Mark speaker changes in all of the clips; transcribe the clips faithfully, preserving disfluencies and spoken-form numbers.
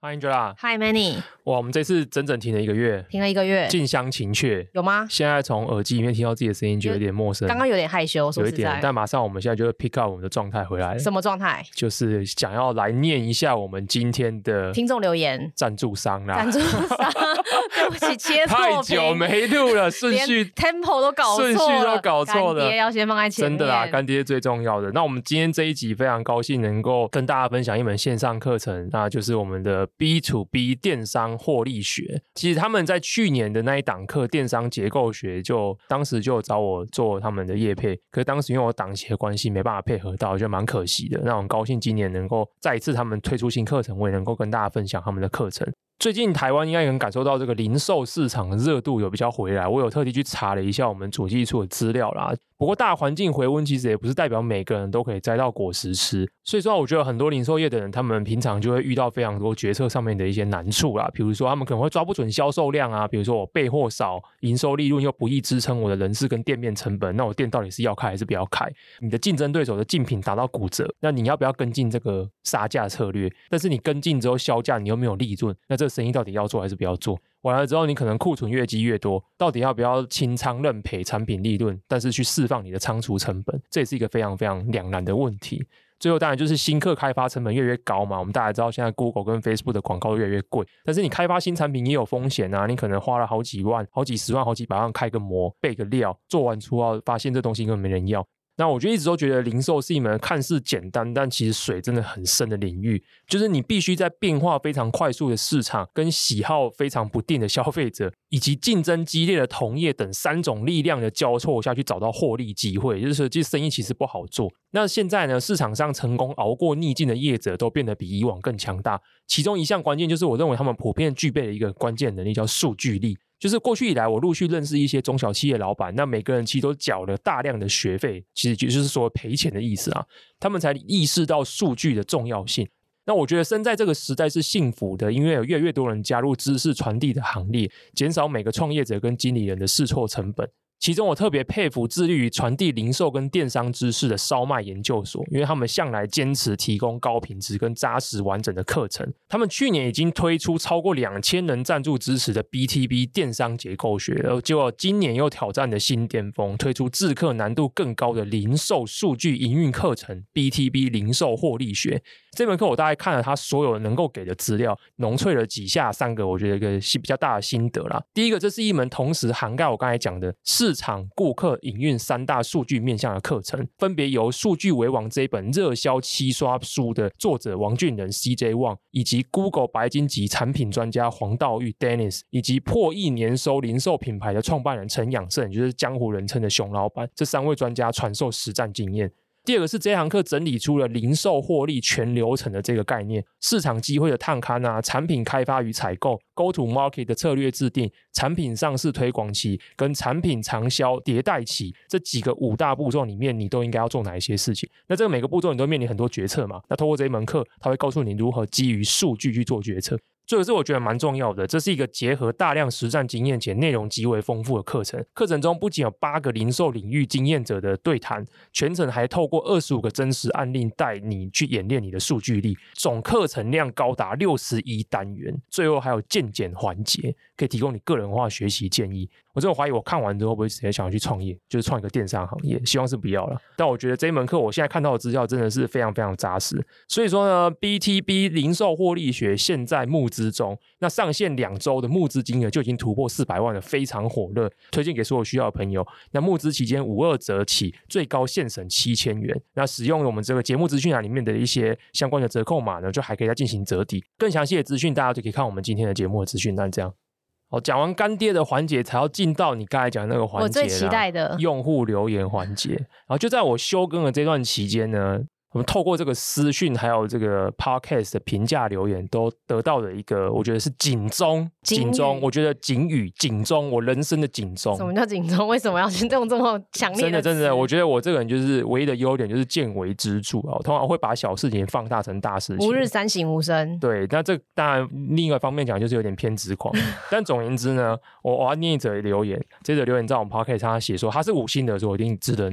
Speaker 1: Hi Angela。
Speaker 2: Hi Manny。
Speaker 1: 哇，我们这次整整停了一个月，
Speaker 2: 停了一个月，
Speaker 1: 近乡情怯。
Speaker 2: 有吗？
Speaker 1: 现在从耳机里面听到自己的声音，觉得有点陌生，
Speaker 2: 刚刚有点害羞，说
Speaker 1: 有一点
Speaker 2: 实在，
Speaker 1: 但马上我们现在就会 pick up 我们的状态回来了。
Speaker 2: 什么状态？
Speaker 1: 就是想要来念一下我们今天的
Speaker 2: 听众留言，
Speaker 1: 赞助商啦。
Speaker 2: 赞助商，对不起，切错
Speaker 1: 太久没录了，顺序
Speaker 2: tempo 都搞错了，
Speaker 1: 顺序都搞错了，
Speaker 2: 干爹要先放在前面。
Speaker 1: 真的啦，干爹最重要的。那我们今天这一集非常高兴能够跟大家分享一门线上课程，那就是我们的 B to B 电商获利学。其实他们在去年的那一档课电商结构学，就当时就有找我做他们的业配，可是当时因为我档期的关系没办法配合到，就蛮可惜的。那我很高兴今年能够再一次他们推出新课程，我也能够跟大家分享他们的课程。最近台湾应该也能感受到这个零售市场的热度有比较回来，我有特地去查了一下我们主计处的资料啦。不过大环境回温其实也不是代表每个人都可以摘到果实吃，所以说我觉得很多零售业的人他们平常就会遇到非常多决策上面的一些难处啦，比如说他们可能会抓不准销售量啊，比如说我备货少，营收利润又不易支撑我的人事跟店面成本，那我店到底是要开还是不要开？你的竞争对手的竞品达到骨折，那你要不要跟进这个杀价策略？但是你跟进之后销价你又没有利润，那这个生意到底要做还是不要做？完了之后你可能库存越积越多，到底要不要清仓认赔产品利润，但是去释放你的仓储成本，这也是一个非常非常两难的问题。最后当然就是新客开发成本越来越高嘛，我们大家知道现在 Google 跟 Facebook 的广告越来越贵，但是你开发新产品也有风险啊，你可能花了好几万好几十万好几百万开个模备个料，做完出后发现这东西根本没人要。那我就一直都觉得零售是一门看似简单但其实水真的很深的领域，就是你必须在变化非常快速的市场跟喜好非常不定的消费者以及竞争激烈的同业等三种力量的交错下去找到获利机会，就是说这生意其实不好做。那现在呢，市场上成功熬过逆境的业者都变得比以往更强大，其中一项关键就是我认为他们普遍具备了一个关键能力，叫数据力。就是过去以来我陆续认识一些中小企业老板，那每个人其实都缴了大量的学费，其实就是说赔钱的意思啊，他们才意识到数据的重要性。那我觉得生在这个时代是幸福的，因为有越来越多人加入知识传递的行列，减少每个创业者跟经理人的试错成本。其中我特别佩服致力于传递零售跟电商知识的烧麦研究所，因为他们向来坚持提供高品质跟扎实完整的课程。他们去年已经推出超过两千人赞助支持的 B to B 电商结构学，而结果今年又挑战了新巅峰，推出制课难度更高的零售数据营运课程 B to B 零售获利学。这门课我大概看了他所有能够给的资料，浓萃了几下三个我觉得一个比较大的心得啦。第一个，这是一门同时涵盖我刚才讲的市场、顾客、营运三大数据面向的课程，分别由数据为王这一本热销七刷书的作者王俊仁 C J Wang， 以及 Google 白金级产品专家黄道玉 Dennis， 以及破亿年收零售品牌的创办人陈养胜，就是江湖人称的熊老板，这三位专家传授实战经验。第二个是这堂课整理出了零售获利全流程的这个概念，市场机会的探勘啊，产品开发与采购， Go to market 的策略制定，产品上市推广期跟产品长销迭代期，这几个五大步骤里面你都应该要做哪一些事情。那这个每个步骤你都面临很多决策嘛，那透过这一门课它会告诉你如何基于数据去做决策。这个是我觉得蛮重要的，这是一个结合大量实战经验且内容极为丰富的课程。课程中不仅有八个零售领域经验者的对谈，全程还透过二十五个真实案例带你去演练你的数据力。总课程量高达六十一单元，最后还有健检环节，可以提供你个人化学习建议。我真的怀疑我看完之后会不会直接想要去创业，就是创一个电商行业，希望是不要了。但我觉得这一门课我现在看到的资料真的是非常非常扎实。所以说呢 B to B 零售获利学现在募资中，那上线两周的募资金额就已经突破四百万了，非常火热，推荐给所有需要的朋友。那募资期间五二折起，最高现省七千元。那使用我们这个节目资讯栏里面的一些相关的折扣码呢，就还可以再进行折抵。更详细的资讯大家就可以看我们今天的节目的资讯栏。这样好，讲完干爹的环节，才要进到你刚才讲的那个环节，
Speaker 2: 我最期待的
Speaker 1: 用户留言环节。然后就在我休更的这段期间呢，我们透过这个私讯还有这个 podcast 的评价留言，都得到了一个我觉得是警钟，警钟，我觉得警语，警钟，我人生的警钟。
Speaker 2: 什么叫警钟？为什么要用这么强烈的？
Speaker 1: 真的真的，我觉得我这个人就是唯一的优点就是见微知著啊，我通常会把小事情放大成大事情，
Speaker 2: 吾日三省吾身。
Speaker 1: 对，那这当然另一个方面讲就是有点偏执狂。但总言之呢，我我要念一则留言，这则留言在我们 podcast 上写说他是五星的，所以我一定值得念。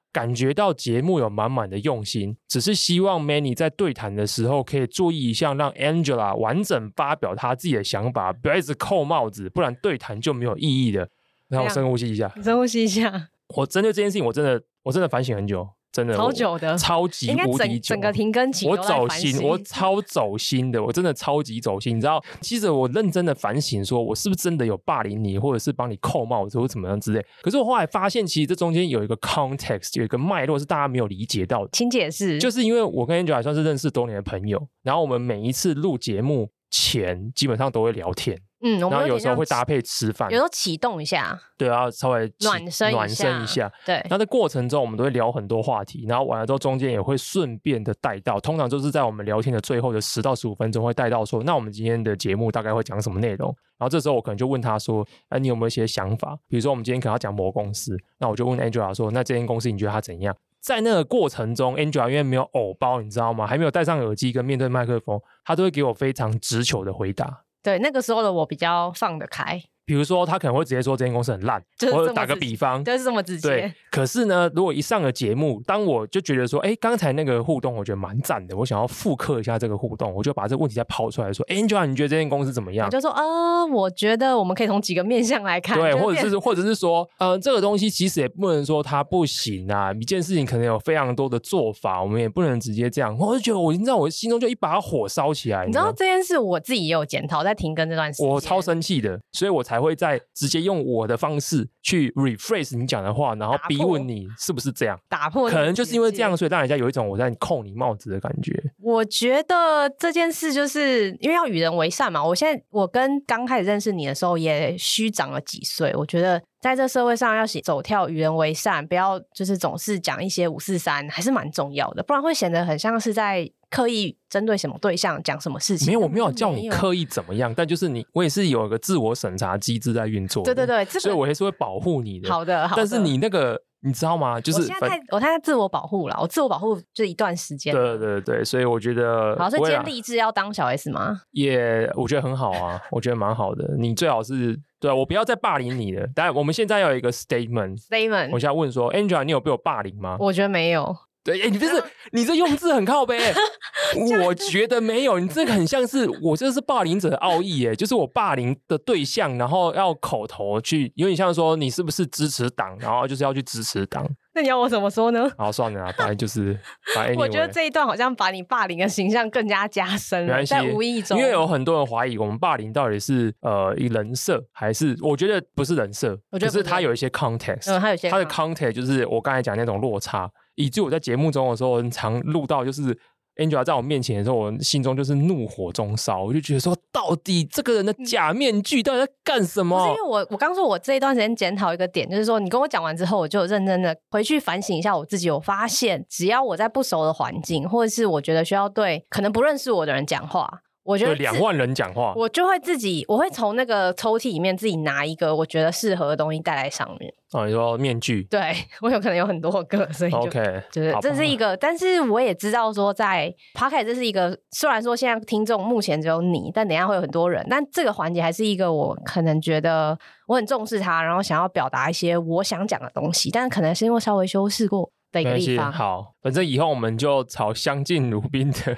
Speaker 1: 感觉到节目有满满的用心，只是希望 Manny 在对谈的时候可以注意一下，让 Angela 完整发表她自己的想法，不要一直扣帽子，不然对谈就没有意义的。让我深呼吸一下，
Speaker 2: 深呼吸一下。
Speaker 1: 我针对这件事情，我真的我真的反省很久，真的
Speaker 2: 超久的，
Speaker 1: 超级无敌久。
Speaker 2: 整个停更期
Speaker 1: 我走心，我超走心的，我真的超级走心。你知道，其实我认真的反省，说我是不是真的有霸凌你，或者是帮你扣帽子，或怎么样之类。可是我后来发现，其实这中间有一个 context， 有一个脉络是大家没有理解到的。
Speaker 2: 请解释。
Speaker 1: 就是因为我跟 Angela 算是认识多年的朋友，然后我们每一次录节目前，基本上都会聊天。
Speaker 2: 嗯，
Speaker 1: 然后有时候会搭配吃饭，
Speaker 2: 有时候启动一下，
Speaker 1: 对，要稍微
Speaker 2: 暖身
Speaker 1: 暖身一下，
Speaker 2: 对。
Speaker 1: 那在过程中我们都会聊很多话题，然后完了之后中间也会顺便的带到，通常就是在我们聊天的最后的十到十五分钟会带到说，那我们今天的节目大概会讲什么内容。然后这时候我可能就问他说，哎，你有没有一些想法？比如说我们今天可能要讲某公司，那我就问 Angela 说，那这间公司你觉得它怎样？在那个过程中 Angela 因为没有偶包，你知道吗？还没有戴上耳机跟面对麦克风，他都会给我非常直球的回答。
Speaker 2: 对，那个时候的我比较放得开。
Speaker 1: 比如说他可能会直接说这间公司很烂，
Speaker 2: 就是
Speaker 1: 我打个比方，
Speaker 2: 就是这么直接。
Speaker 1: 对，可是呢，如果一上了节目，当我就觉得说，哎，刚才那个互动我觉得蛮赞的，我想要复刻一下这个互动，我就把这个问题再抛出来说，哎 Angela 你觉得这间公司怎么样？
Speaker 2: 我就说，呃，我觉得我们可以从几个面向来看，
Speaker 1: 对，或者是或者是说，呃，这个东西其实也不能说它不行啊，一件事情可能有非常多的做法，我们也不能直接这样。我就觉得我你知道我心中就一把火烧起来，
Speaker 2: 你知道这件事我自己也有检讨，在停更这段时间，
Speaker 1: 我超生气的，所以我才会在直接用我的方式去 rephrase 你讲的话，然后逼问你是不是这样，
Speaker 2: 打破，
Speaker 1: 可能就是因为这样，所以让人家有一种我在扣你帽子的感觉。
Speaker 2: 我觉得这件事就是因为要与人为善嘛。我现在我跟刚开始认识你的时候也虚长了几岁，我觉得在这社会上要走跳与人为善，不要就是总是讲一些五四三，还是蛮重要的，不然会显得很像是在刻意针对什么对象讲什么事情。
Speaker 1: 没有，我没有叫你刻意怎么样，但就是你，我也是有一个自我审查机制在运作的。
Speaker 2: 对对对，这个、
Speaker 1: 所以我也是会保护你的。
Speaker 2: 好的，好的。
Speaker 1: 但是你那个，你知道吗？就是
Speaker 2: 我现在在我现在自我保护了，我自我保护就一段时间。
Speaker 1: 对对对，所以我觉得，
Speaker 2: 好，所以今天立志要当小 S 吗？
Speaker 1: 也，我觉得很好啊，我觉得蛮好的。你最好是。对，我不要再霸凌你了。当然，我们现在要有一个 statement。statement， 我现在问说 ，Angela， 你有被我霸凌吗？
Speaker 2: 我觉得没有。
Speaker 1: 对，哎，你不是，你这用字很靠北。我觉得没有，你这个很像是我这是霸凌者的奥义，哎，就是我霸凌的对象，然后要口头去，有点像说你是不是支持党，然后就是要去支持党。
Speaker 2: 那你要我怎么说呢？
Speaker 1: 好，算了啊，反正就是，反正
Speaker 2: anyway, 我觉得这一段好像把你霸凌的形象更加加深了，在无意中，
Speaker 1: 因为有很多人怀疑我们霸凌到底是呃以人设还是，我觉得不是人设，
Speaker 2: 我觉得
Speaker 1: 可是它有一些 context，
Speaker 2: 嗯，它有一些
Speaker 1: 它的 context 就是我刚才讲那种落差，以至于我在节目中的时候，很常录到就是。Angela 在我面前的时候，我心中就是怒火中烧，我就觉得说，到底这个人的假面具到底在干什么？
Speaker 2: 不是因为我，我刚说我这一段时间检讨一个点，就是说你跟我讲完之后，我就认真的回去反省一下我自己。我发现，只要我在不熟的环境，或者是我觉得需要对可能不认识我的人讲话。我觉得
Speaker 1: 对两万人讲话，
Speaker 2: 我就会自己，我会从那个抽屉里面自己拿一个我觉得适合的东西带在上面。
Speaker 1: 哦，你说面具？对，
Speaker 2: 我有可能有很多个，所以就
Speaker 1: OK，
Speaker 2: 就是这是一个。但是我也知道说，在 Podcast 这是一个，虽然说现在听众目前只有你，但等一下会有很多人，但这个环节还是一个我可能觉得我很重视它，然后想要表达一些我想讲的东西，但可能是因为稍微修饰过的一个地方。
Speaker 1: 好，反正以后我们就朝相敬如宾的。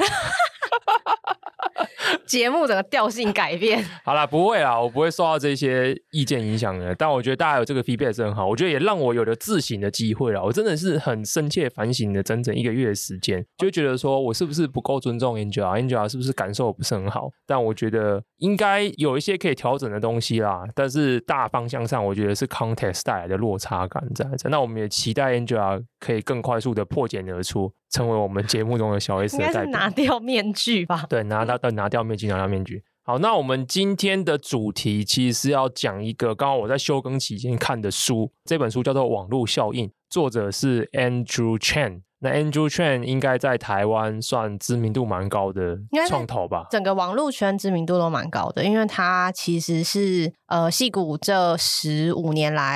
Speaker 2: 节目整个调性改变。
Speaker 1: 好啦，不会啦，我不会受到这些意见影响的。但我觉得大家有这个 feedback 是很好，我觉得也让我有了自省的机会啦。我真的是很深切反省的，整整一个月的时间，就觉得说我是不是不够尊重 Angela，Angela 是不是感受不是很好？但我觉得应该有一些可以调整的东西啦。但是大方向上，我觉得是 context 带来的落差感在这。那我们也期待 Angela 可以更快速的破茧而出，成为我们节目中的小 S 的代表。
Speaker 2: 应该是拿掉面具吧？
Speaker 1: 对，拿到拿掉面具，拿掉面具。好，那我们今天的主题其实是要讲一个刚刚我在休更期间看的书，这本书叫做《网络效应》，作者是 Andrew Chen。那 Andrew Chen 应该在台湾算知名度蛮高的创投吧，
Speaker 2: 整个网络圈知名度都蛮高的，因为他其实是呃矽谷这十五年来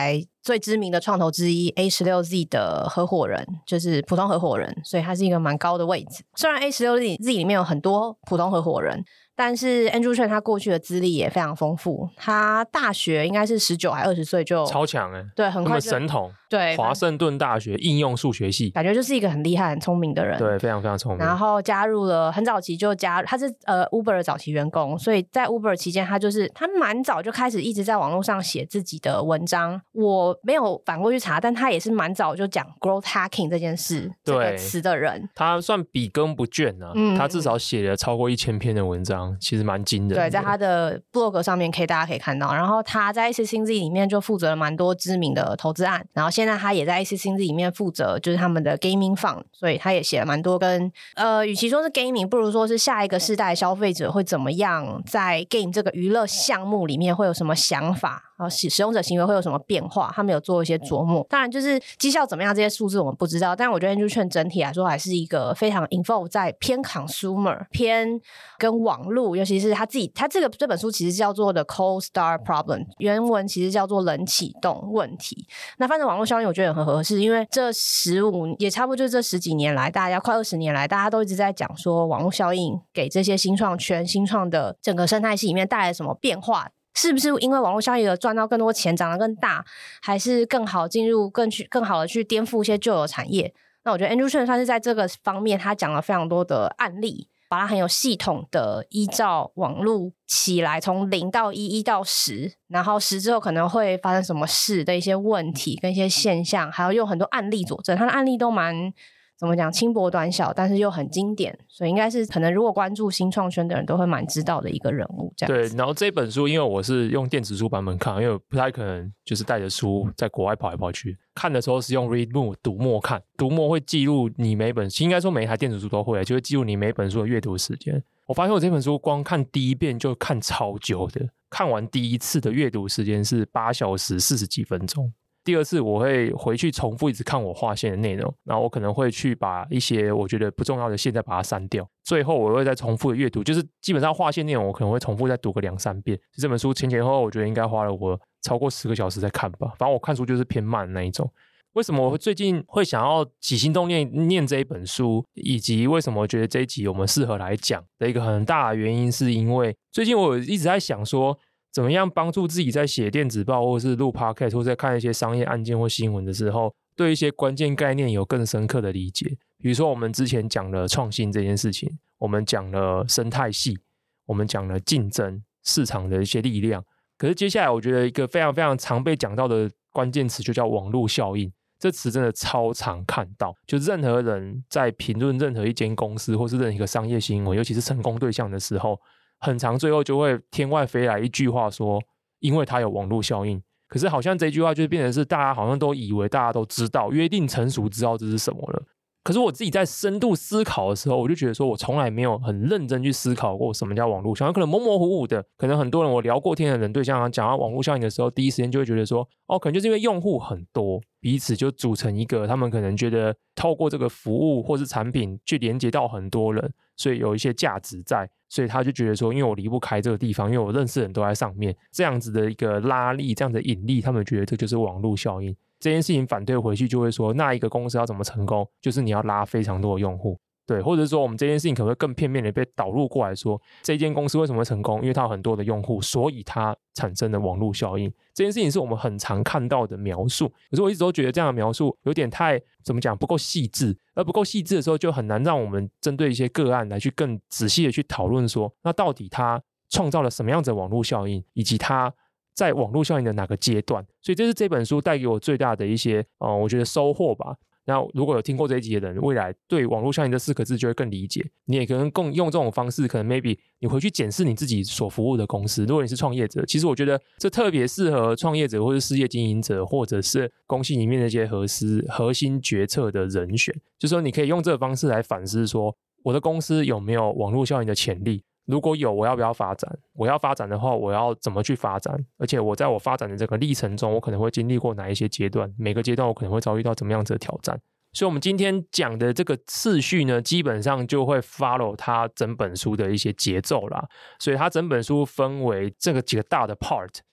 Speaker 2: 最知名的创投之一 A 十六 Z 的合伙人，就是普通合伙人，所以他是一个蛮高的位置。虽然 A 十六 Z 里面有很多普通合伙人，但是 Andrew Chen 他过去的资历也非常丰富，他大学应该是十九还二十岁就
Speaker 1: 超强哎、欸，
Speaker 2: 对，很快就
Speaker 1: 神童，
Speaker 2: 对，
Speaker 1: 华盛顿大学应用数学系，
Speaker 2: 感觉就是一个很厉害、很聪明的人，
Speaker 1: 对，非常非常聪明。
Speaker 2: 然后加入了很早期就加入，他是呃 Uber 的早期员工，所以在 Uber 期间，他就是他蛮早就开始一直在网络上写自己的文章。我没有反过去查，但他也是蛮早就讲 growth hacking 这件事这个词的人，
Speaker 1: 他算笔耕不倦啊，嗯、他至少写了超过一千篇的文章，其实蛮惊人的。
Speaker 2: 对，在他的 blog 上面可以大家可以看到，然后他在 A C C Z 里面就负责了蛮多知名的投资案，然后现在他也在 A C C Z 里面负责就是他们的 gaming fund， 所以他也写了蛮多跟呃，与其说是 gaming， 不如说是下一个世代消费者会怎么样在 game 这个娱乐项目里面会有什么想法，然后使使用者行为会有什么变化，他们有做一些琢磨。当然就是绩效怎么样这些数字我们不知道，但我觉得 Andrew Chen 整体来说还是一个非常 involve 在偏 consumer 偏跟网络，尤其是他自己他这个这本书其实叫做 The Cold Start Problem， 原文其实叫做冷启动问题。那反正网络效应我觉得很合适，因为这十五也差不多就是这十几年来大家快二十年来大家都一直在讲说网络效应给这些新创圈新创的整个生态系里面带来什么变化，是不是因为网络效应而赚到更多钱长得更大，还是更好进入更去更好的去颠覆一些旧有产业。那我觉得 Andrew Chen 算是在这个方面他讲了非常多的案例，把它很有系统的依照网络起来从零到一一到十，然后十之后可能会发生什么事的一些问题跟一些现象，还有用很多案例佐证，他的案例都蛮怎么讲轻薄短小，但是又很经典，所以应该是可能如果关注新创圈的人都会蛮知道的一个人物这样子。
Speaker 1: 对，然后这本书因为我是用电子书版本看，因为我不太可能就是带着书在国外跑来跑去，看的时候是用 read more 读墨看，读墨会记录你每本应该说每一台电子书都会就会记录你每本书的阅读时间。我发现我这本书光看第一遍就看超久的，看完第一次的阅读时间是八小时四十几分钟，第二次我会回去重复一直看我划线的内容，然后我可能会去把一些我觉得不重要的线再把它删掉，最后我会再重复的阅读，就是基本上划线内容我可能会重复再读个两三遍。这本书前前后后我觉得应该花了我超过十个小时在看吧，反正我看书就是偏慢的那一种。为什么我最近会想要起心动念念这一本书，以及为什么我觉得这一集我们适合来讲的一个很大的原因，是因为最近我一直在想说怎么样帮助自己在写电子报或是录 podcast 或在看一些商业案件或新闻的时候，对一些关键概念有更深刻的理解。比如说我们之前讲了创新这件事情，我们讲了生态系，我们讲了竞争市场的一些力量，可是接下来我觉得一个非常非常常被讲到的关键词就叫网络效应。这词真的超常看到，就任何人在评论任何一间公司或是任何一个商业新闻，尤其是成功对象的时候，很常最后就会天外飞来一句话说因为它有网络效应。可是好像这句话就变成是大家好像都以为大家都知道，约定成熟知道这是什么了。可是我自己在深度思考的时候，我就觉得说我从来没有很认真去思考过什么叫网络效应，可能模模糊糊的，可能很多人我聊过天的人对象讲到网络效应的时候，第一时间就会觉得说哦，可能就是因为用户很多，彼此就组成一个他们可能觉得透过这个服务或是产品去连接到很多人，所以有一些价值在，所以他就觉得说因为我离不开这个地方，因为我认识的人都在上面，这样子的一个拉力，这样的引力，他们觉得这就是网络效应。这件事情反对回去就会说，那一个公司要怎么成功，就是你要拉非常多的用户。对，或者说我们这件事情可能会更片面的被导入过来说，这间公司为什么会成功，因为它有很多的用户，所以它产生的网络效应。这件事情是我们很常看到的描述，可是我一直都觉得这样的描述有点太怎么讲不够细致，而不够细致的时候就很难让我们针对一些个案来去更仔细的去讨论说，那到底它创造了什么样子的网络效应，以及它在网络效应的哪个阶段。所以这是这本书带给我最大的一些呃，我觉得收获吧。那如果有听过这一集的人，未来对网络效应这四个字就会更理解，你也可能更用这种方式，可能 maybe 你回去检视你自己所服务的公司。如果你是创业者，其实我觉得这特别适合创业者或是事业经营者，或者是公司里面那些核心核心决策的人选，就是说你可以用这个方式来反思说，我的公司有没有网络效应的潜力，如果有，我要不要发展？我要发展的话，我要怎么去发展？而且我在我发展的这个历程中，我可能会经历过哪一些阶段？每个阶段我可能会遭遇到怎么样子的挑战？所以我们今天讲的这个次序呢，基本上就会 follow 它整本书的一些节奏啦。所以它整本书分为这个几个大的 part，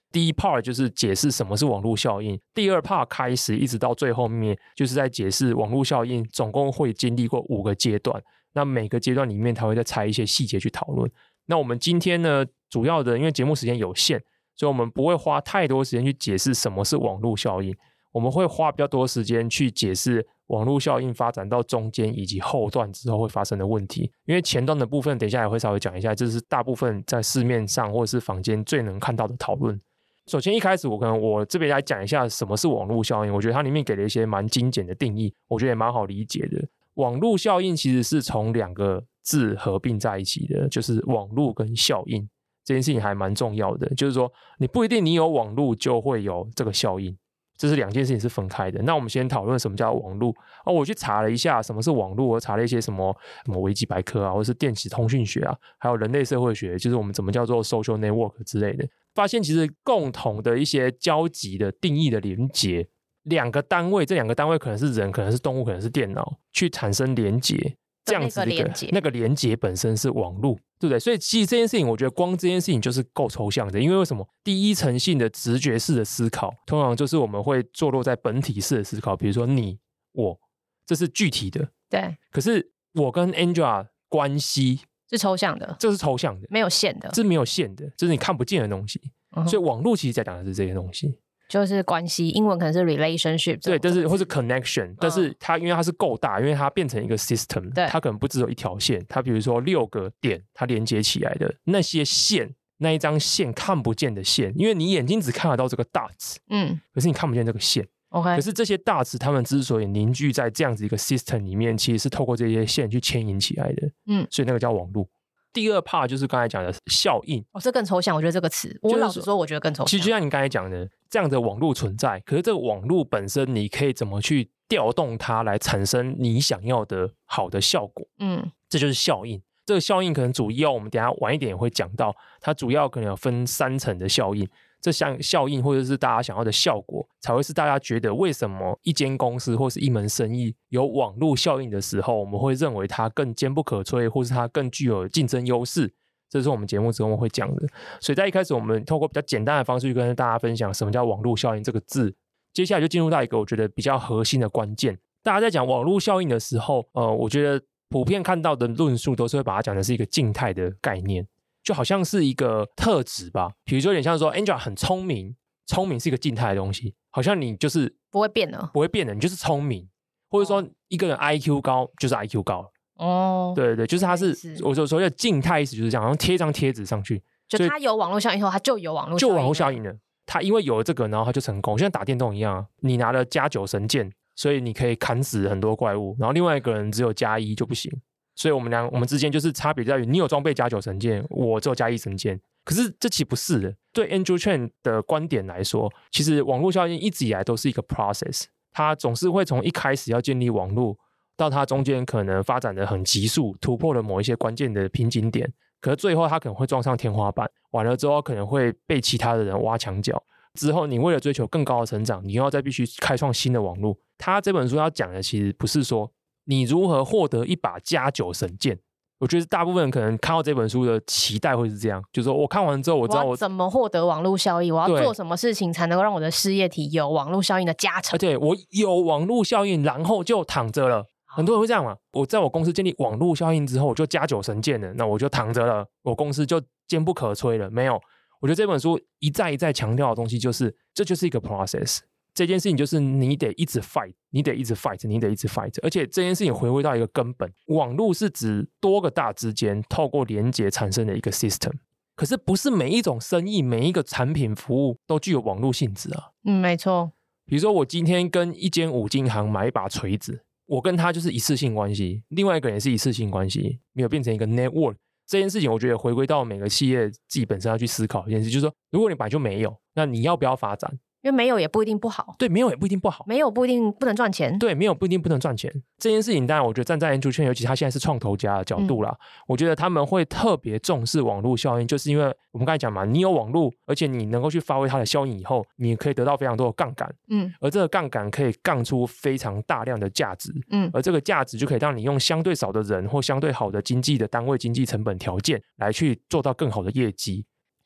Speaker 1: 第一 part 就是解释什么是网络效应，第二 part 开始一直到最后面就是在解释网络效应总共会经历过五个阶段，那每个阶段里面他会再拆一些细节去讨论。那我们今天呢，主要的因为节目时间有限，所以我们不会花太多时间去解释什么是网络效应，我们会花比较多时间去解释网络效应发展到中间以及后段之后会发生的问题。因为前段的部分等一下也会稍微讲一下，这是大部分在市面上或者是坊间最能看到的讨论。首先一开始我可能我这边来讲一下什么是网络效应，我觉得它里面给了一些蛮精简的定义，我觉得也蛮好理解的。网络效应其实是从两个字合并在一起的，就是网络跟效应，这件事情还蛮重要的，就是说你不一定你有网络就会有这个效应，这是两件事情是分开的。那我们先讨论什么叫网络、哦、我去查了一下什么是网络，我查了一些什么什么维基百科啊，或者是电子通讯学啊，还有人类社会学，就是我们怎么叫做 social network 之类的，发现其实共同的一些交集的定义的连结，两个单位，这两个单位可能是人，可能是动物，可能是电脑，去产生连结，这样子的一个那个连结本身是网络，对不对？所以其实这件事情我觉得光这件事情就是够抽象的，因为为什么第一层性的直觉式的思考通常就是我们会坐落在本体式的思考，比如说你我，这是具体的，
Speaker 2: 对，
Speaker 1: 可是我跟 Angela 关系
Speaker 2: 是抽象的，
Speaker 1: 这是抽象的，
Speaker 2: 没有线的，
Speaker 1: 这是没有线的，这是你看不见的东西、嗯、所以网络其实在讲的是这些东西，
Speaker 2: 就是关系，英文可能是 relationship，
Speaker 1: 对，但是或是 connection、嗯、但是它因为它是够大，因为它变成一个 system， 它可能不只有一条线，它比如说六个点它连接起来的那些线，那一张线看不见的线，因为你眼睛只看得到这个 dots， 嗯，可是你看不见这个线，OK， 可是这些 dots 它们之所以凝聚在这样子一个 system 里面，其实是透过这些线去牵引起来的，嗯，所以那个叫网络。第二 part 就是刚才讲的效应，
Speaker 2: 哦，这更抽象，我觉得这个词，我老实说我觉得更抽象。
Speaker 1: 其实就像你刚才讲的，这样的网络存在，可是这个网络本身你可以怎么去调动它来产生你想要的好的效果，嗯，这就是效应。这个效应可能主要我们等一下晚一点也会讲到，它主要可能有分三层的效应，这项效应或者是大家想要的效果才会是大家觉得为什么一间公司或是一门生意有网络效应的时候，我们会认为它更坚不可摧，或是它更具有竞争优势，这是我们节目之后会讲的。所以在一开始我们透过比较简单的方式去跟大家分享什么叫网络效应这个字，接下来就进入到一个我觉得比较核心的关键。大家在讲网络效应的时候，呃，我觉得普遍看到的论述都是会把它讲的是一个静态的概念，就好像是一个特质吧，比如说有点像说 Angela 很聪明，聪明是一个静态的东西，好像你就是
Speaker 2: 不会变的，
Speaker 1: 不会变的，你就是聪明，或者说一个人 I Q 高就是 I Q 高哦，对对，就是它是我所谓的静态意思就是这样，好像贴一张贴纸上去，
Speaker 2: 就它有网络效应后，它就有网络效应，
Speaker 1: 就网络效应了。它因为有了这个，然后它就成功，就像打电动一样，你拿了加九神剑，所以你可以砍死很多怪物，然后另外一个人只有加一就不行。所以我们俩我们之间就是差别在于你有装备加九神剑，我只有加一神剑。可是这其实不是的，对 Andrew Chen 的观点来说，其实网络效应一直以来都是一个 process， 它总是会从一开始要建立网络，到它中间可能发展的很急速，突破了某一些关键的瓶颈点，可是最后它可能会撞上天花板，完了之后可能会被其他的人挖墙脚，之后你为了追求更高的成长，你又要再必须开创新的网络。他这本书要讲的其实不是说你如何获得一把加九神剑，我觉得大部分人可能看到这本书的期待会是这样，就是说我看完之后我知道 我,
Speaker 2: 我要怎么获得网络效应，我要做什么事情才能够让我的事业体有网络效应的加成，
Speaker 1: 而且我有网络效应然后就躺着了，很多人会这样嘛，我在我公司建立网络效应之后我就加九神剑了，那我就躺着了，我公司就坚不可摧了。没有，我觉得这本书一再一再强调的东西就是这就是一个 process，这件事情就是你得一直 fight， 你得一直 fight， 你得一直 fight， 而且这件事情回归到一个根本，网络是指多个大之间透过连结产生的一个 system， 可是不是每一种生意每一个产品服务都具有网络性质啊。
Speaker 2: 嗯，没错。
Speaker 1: 比如说我今天跟一间五金行买一把锤子，我跟他就是一次性关系，另外一个人也是一次性关系，没有变成一个 network。这件事情我觉得回归到每个企业自己本身要去思考一件事，就是说如果你本来就没有，那你要不要发展？
Speaker 2: 因为没有也不一定不好，
Speaker 1: 对，没有也不一定不好，
Speaker 2: 没有不一定不能赚钱，
Speaker 1: 对，没有不一定不能赚钱。这件事情当然我觉得站在Andrew Chen，尤其他现在是创投家的角度啦、嗯、我觉得他们会特别重视网络效应，就是因为我们刚才讲嘛，你有网络，而且你能够去发挥它的效应以后，你可以得到非常多的杠杆，嗯，而这个杠杆可以杠出非常大量的价值，嗯，而这个价值就可以让你用相对少的人或相对好的经济的单位经济成本条件来去做到更好的业绩。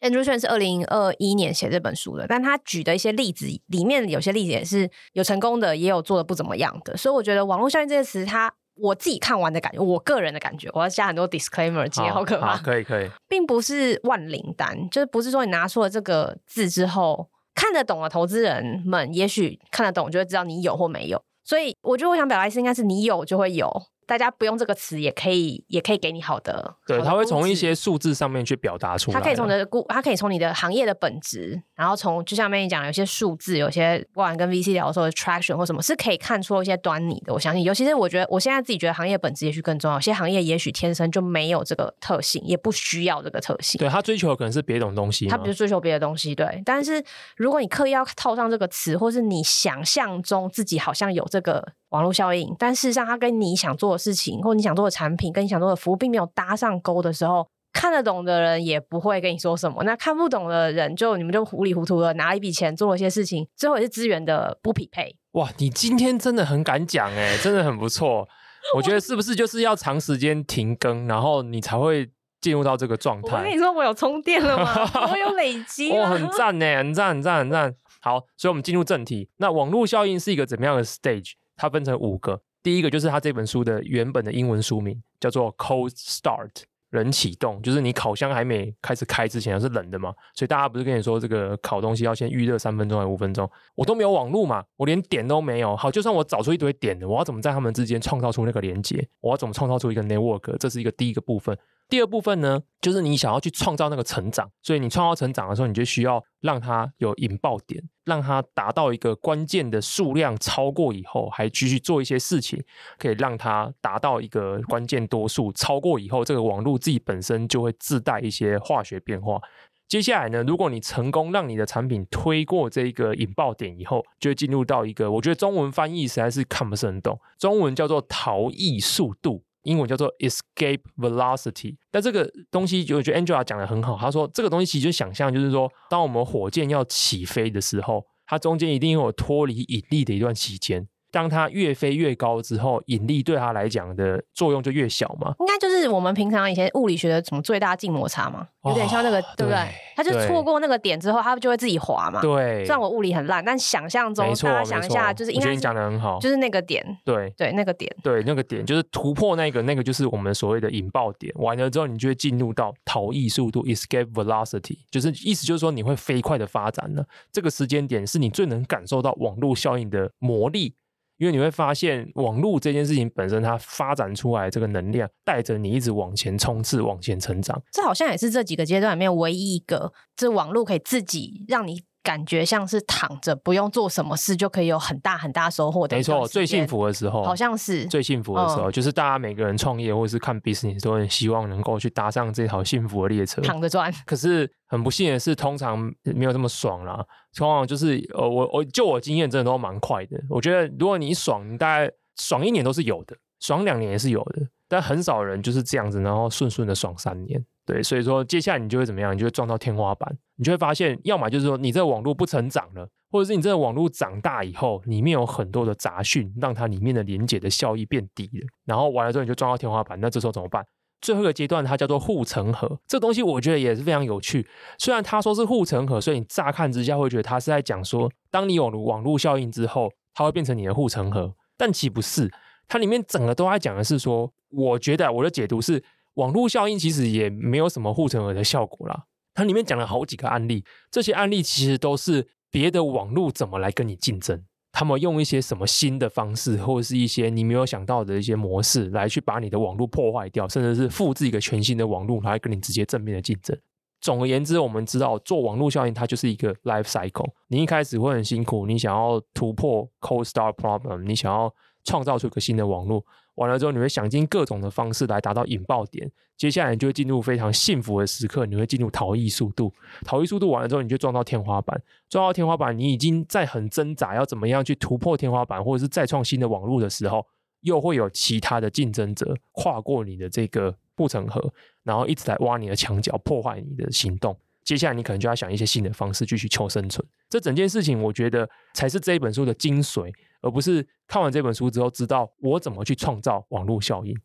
Speaker 2: Andrew Yang 是二零二一年写这本书的，但他举的一些例子里面有些例子也是有成功的，也有做的不怎么样的，所以我觉得网络效应这个词它我自己看完的感觉，我个人的感觉，我要加很多 disclaimer， 今天好可怕。
Speaker 1: 可以可以，
Speaker 2: 并不是万灵丹，就是不是说你拿出了这个字之后，看得懂的投资人们也许看得懂，就会知道你有或没有。所以我觉得我想表达的是，应该是你有就会有。大家不用这个词也可以，也可以给你好的。
Speaker 1: 对，他会从一些数字上面去表达出来。
Speaker 2: 他可以从你的，他可以从你的行业的本质，然后从就像妹妹讲，有些数字，有些不管跟 V C 聊的时候的 traction 或什么，是可以看出一些端倪的。我相信，尤其是我觉得，我现在自己觉得行业本质也许更重要。有些行业也许天生就没有这个特性，也不需要这个特性。
Speaker 1: 对，他追求的可能是别种东西，
Speaker 2: 他不是追求别的东西。对，但是如果你刻意要套上这个词，或是你想象中自己好像有这个网络效应，但事实上它跟你想做的事情或你想做的产品跟你想做的服务并没有搭上钩的时候，看得懂的人也不会跟你说什么，那看不懂的人就你们就糊里糊涂的拿了一笔钱做了一些事情，最后也是资源的不匹配。
Speaker 1: 哇，你今天真的很敢讲耶，真的很不错。我觉得是不是就是要长时间停更，然后你才会进入到这个状态？
Speaker 2: 我跟你说我有充电了吗？我有累积
Speaker 1: 哦，很赞耶，很赞很赞很赞。好，所以我们进入正题。那网络效应是一个怎么样的 stage？ 它分成五个。第一个就是它这本书的原本的英文书名叫做 Cold Start， 冷启动，就是你烤箱还没开始开之前是冷的嘛，所以大家不是跟你说这个烤东西要先预热三分钟还是五分钟？我都没有网路嘛，我连点都没有。好，就算我找出一堆点的，我要怎么在他们之间创造出那个连接？我要怎么创造出一个 network？ 这是一个第一个部分。第二部分呢，就是你想要去创造那个成长，所以你创造成长的时候，你就需要让它有引爆点，让它达到一个关键的数量超过以后，还继续做一些事情，可以让它达到一个关键多数超过以后，这个网络自己本身就会自带一些化学变化。接下来呢，如果你成功让你的产品推过这个引爆点以后，就会进入到一个我觉得中文翻译实在是看不是很懂，中文叫做逃逸速度，英文叫做 escape velocity。 但这个东西我觉得 Angela 讲得很好，她说这个东西其实就想象就是说，当我们火箭要起飞的时候，它中间一定有脱离引力的一段期间，当它越飞越高之后，引力对它来讲的作用就越小嘛。
Speaker 2: 应该就是我们平常以前物理学的什么最大静摩擦嘛，有点像那个、哦、对不对？它就错过那个点之后，它就会自己滑嘛。
Speaker 1: 对，
Speaker 2: 虽然我物理很烂，但想象中大家想一下，就是应该是
Speaker 1: 我觉得你讲得很好，
Speaker 2: 就是那个点，
Speaker 1: 对
Speaker 2: 对，那个点，
Speaker 1: 对，那个点就是突破那个，那个就是我们所谓的引爆点。完了之后，你就会进入到逃逸速度 （escape velocity）， 就是意思就是说你会飞快的发展了。这个时间点是你最能感受到网络效应的魔力。因为你会发现网络这件事情本身它发展出来这个能量带着你一直往前冲刺往前成长，
Speaker 2: 这好像也是这几个阶段里面唯一一个这网络可以自己让你感觉像是躺着不用做什么事就可以有很大很大收获的。
Speaker 1: 没错，最幸福的时候好
Speaker 2: 像是
Speaker 1: 最幸福的时候、嗯、就是大家每个人创业或是看 business 都很希望能够去搭上这条幸福的列车，
Speaker 2: 躺着赚。
Speaker 1: 可是很不幸的是通常没有这么爽啦，通常就是呃我我就我经验真的都蛮快的。我觉得如果你爽，你大概爽一年都是有的，爽两年也是有的，但很少人就是这样子然后顺顺的爽三年。对，所以说接下来你就会怎么样？你就会撞到天花板，你就会发现要么就是说你这个网络不成长了，或者是你这个网络长大以后里面有很多的杂讯让它里面的连结的效益变低了，然后完了之后你就撞到天花板，那这时候怎么办？最后一个阶段它叫做护城河，这个东西我觉得也是非常有趣。虽然他说是护城河，所以你乍看之下会觉得他是在讲说当你有网络效应之后它会变成你的护城河，但其实不是，它里面整个都在讲的是说，我觉得我的解读是网络效应其实也没有什么护城河的效果啦。它里面讲了好几个案例，这些案例其实都是别的网络怎么来跟你竞争，他们用一些什么新的方式或者是一些你没有想到的一些模式来去把你的网络破坏掉，甚至是复制一个全新的网络来跟你直接正面的竞争。总而言之，我们知道做网络效应它就是一个 life cycle， 你一开始会很辛苦，你想要突破 cold start problem， 你想要创造出一个新的网络，完了之后你会想尽各种的方式来达到引爆点，接下来你就会进入非常幸福的时刻，你会进入逃逸速度，逃逸速度完了之后你就撞到天花板，撞到天花板你已经在很挣扎要怎么样去突破天花板或者是再创新的网络的时候，又会有其他的竞争者跨过你的这个护城河，然后一直来挖你的墙角破坏你的行动，接下来你可能就要想一些新的方式继续求生存。这整件事情我觉得才是这一本书的精髓，而不是看完这本书之后知道我怎么去创造网络效应。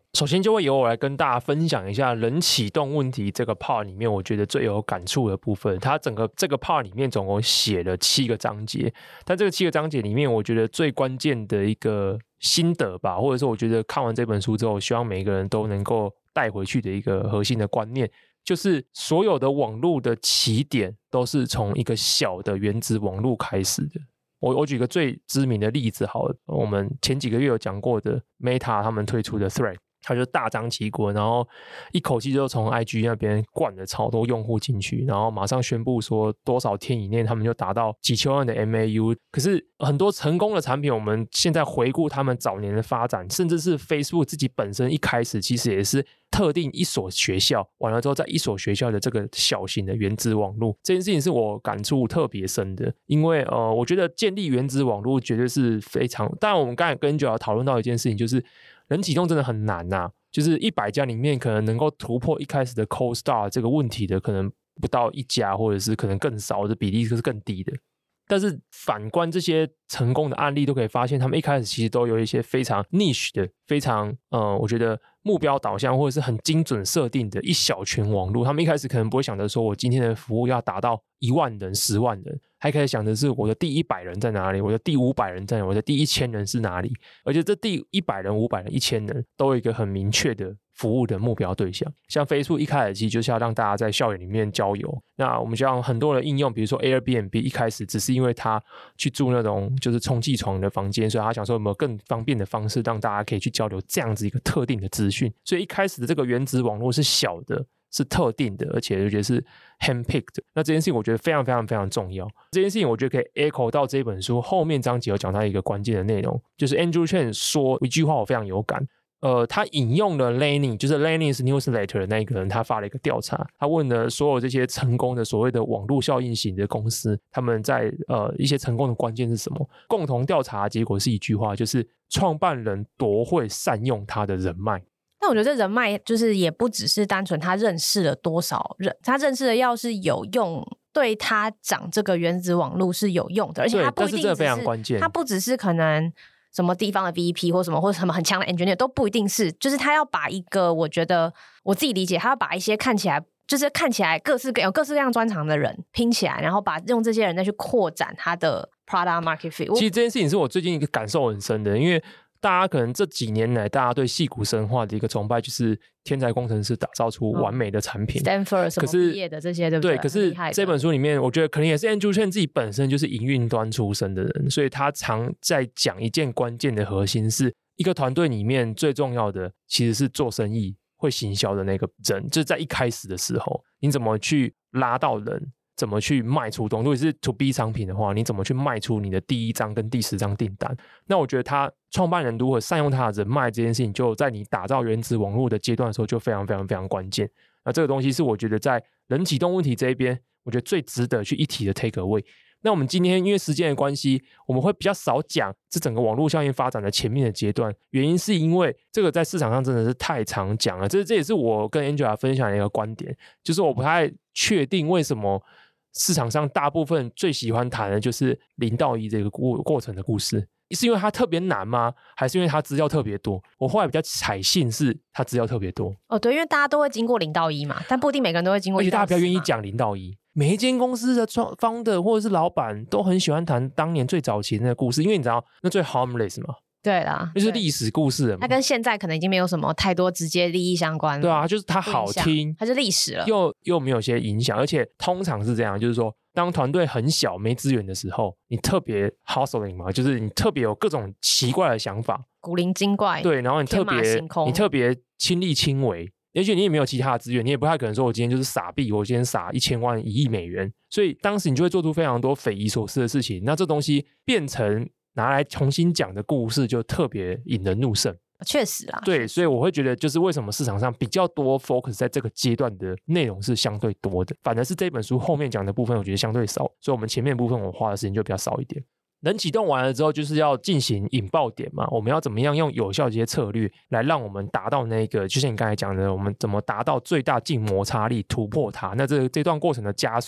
Speaker 1: 首先就会由我来跟大家分享一下人启动问题这个 part 里面我觉得最有感触的部分。它整个这个 part 里面总共写了七个章节，但这个七个章节里面我觉得最关键的一个心得吧，或者说我觉得看完这本书之后希望每个人都能够带回去的一个核心的观念，就是所有的网络的起点都是从一个小的原子网络开始的。我我举个最知名的例子好了，我们前几个月有讲过的 Meta 他们推出的 Thread，他就大张旗鼓，然后一口气就从 I G 那边灌了超多用户进去，然后马上宣布说多少天以内他们就达到几千万的 M A U。 可是很多成功的产品，我们现在回顾他们早年的发展，甚至是 Facebook 自己本身一开始其实也是特定一所学校，完了之后在一所学校的这个小型的原子网络，这件事情是我感触特别深的。因为呃，我觉得建立原子网络绝对是非常，当然我们刚才跟 Angela 讨论到一件事情，就是人启动真的很难呐、啊，就是一百家里面可能能够突破一开始的 cold start 这个问题的可能不到一家，或者是可能更少的比例是更低的。但是反观这些成功的案例都可以发现，他们一开始其实都有一些非常 niche 的非常呃，我觉得目标导向或者是很精准设定的一小群网络。他们一开始可能不会想着说我今天的服务要达到一万人十万人，还可以想的是我的第一百人在哪里，我的第五百人在哪里，我的第一千人是哪里。而且这第一百人五百人一千人都有一个很明确的服务的目标对象。像 Facebook 一开始其实就是要让大家在校园里面交友，那我们像很多的应用，比如说 Airbnb 一开始只是因为他去住那种就是充气床的房间，所以他想说有没有更方便的方式让大家可以去交流这样子一个特定的资讯。所以一开始的这个原子网络是小的，是特定的，而且我觉得是 handpicked。 那这件事情我觉得非常非常非常重要。这件事情我觉得可以 echo 到这本书后面章节有讲到一个关键的内容，就是 Andrew Chen 说一句话我非常有感。呃，他引用了 Lenny， 就是 Lenny's Newsletter 的那个人，他发了一个调查，他问了所有这些成功的所谓的网络效应型的公司，他们在呃一些成功的关键是什么？共同调查的结果是一句话，就是创办人多会善用他的人脉。
Speaker 2: 那我觉得这人脉就是也不只是单纯他认识了多少人，他认识的要是有用，对他长这个原子网络是有用的，而且他不一定只是，
Speaker 1: 但是这非常关键，
Speaker 2: 他不只是可能什么地方的 V P 或什么或者什么很强的 engineer 都不一定是，就是他要把一个我觉得我自己理解，他要把一些看起来就是看起来各式各有各式各样专长的人拼起来，然后把用这些人再去扩展他的 product market fit。
Speaker 1: 其实这件事情是我最近一个感受很深的，因为大家可能这几年来大家对矽谷神话的一个崇拜就是天才工程师打造出完美的产品、
Speaker 2: 嗯、Stanford 什么毕业的这些，对不对？
Speaker 1: 对，可是这本书里面我觉得可能也是 Andrew Chen 自己本身就是营运端出身的人，所以他常在讲一件关键的核心，是一个团队里面最重要的其实是做生意会行销的那个人，就是在一开始的时候你怎么去拉到人，怎么去卖出东西。如果是 to B 商品的话，你怎么去卖出你的第一张跟第十张订单。那我觉得他创办人如何善用他的人脉这件事情，就在你打造原子网络的阶段的时候就非常非常非常关键。那这个东西是我觉得在人启动问题这一边我觉得最值得去一提的 take away。那我们今天因为时间的关系，我们会比较少讲这整个网络效应发展的前面的阶段，原因是因为这个在市场上真的是太常讲了。这这也是我跟 Angela 分享的一个观点，就是我不太确定为什么市场上大部分最喜欢谈的就是零到一这个过过程的故事，是因为它特别难吗？还是因为它资料特别多？我后来比较采信是它资料特别多。
Speaker 2: 哦，对，因为大家都会经过零到一嘛，但不一定每个人都会经过一到十嘛。
Speaker 1: 而且大家比较愿意讲零到一。每一间公司的创 founder 或者是老板都很喜欢谈当年最早期的那个故事，因为你知道那最 harmless 嘛。
Speaker 2: 对啦，
Speaker 1: 就是历史故事了嘛，
Speaker 2: 它跟现在可能已经没有什么太多直接利益相关。
Speaker 1: 对啊，就是它好听，
Speaker 2: 它是历史了，
Speaker 1: 又又没有些影响。而且通常是这样，就是说当团队很小没资源的时候，你特别 hustling 嘛，就是你特别有各种奇怪的想法，
Speaker 2: 古灵精怪，
Speaker 1: 对，然后你特别你特别亲力亲为，也许你也没有其他的资源，你也不太可能说我今天就是撒币，我今天撒一千万一亿美元，所以当时你就会做出非常多匪夷所思的事情。那这东西变成拿来重新讲的故事，就特别引人入胜。
Speaker 2: 确实啊，
Speaker 1: 对，所以我会觉得就是为什么市场上比较多 focus 在这个阶段的内容是相对多的，反而是这本书后面讲的部分我觉得相对少，所以我们前面的部分我花的时间就比较少一点。人启动完了之后就是要进行引爆点嘛，我们要怎么样用有效的这些策略来让我们达到那个就像你刚才讲的，我们怎么达到最大静摩擦力突破它。那这这段过程的加速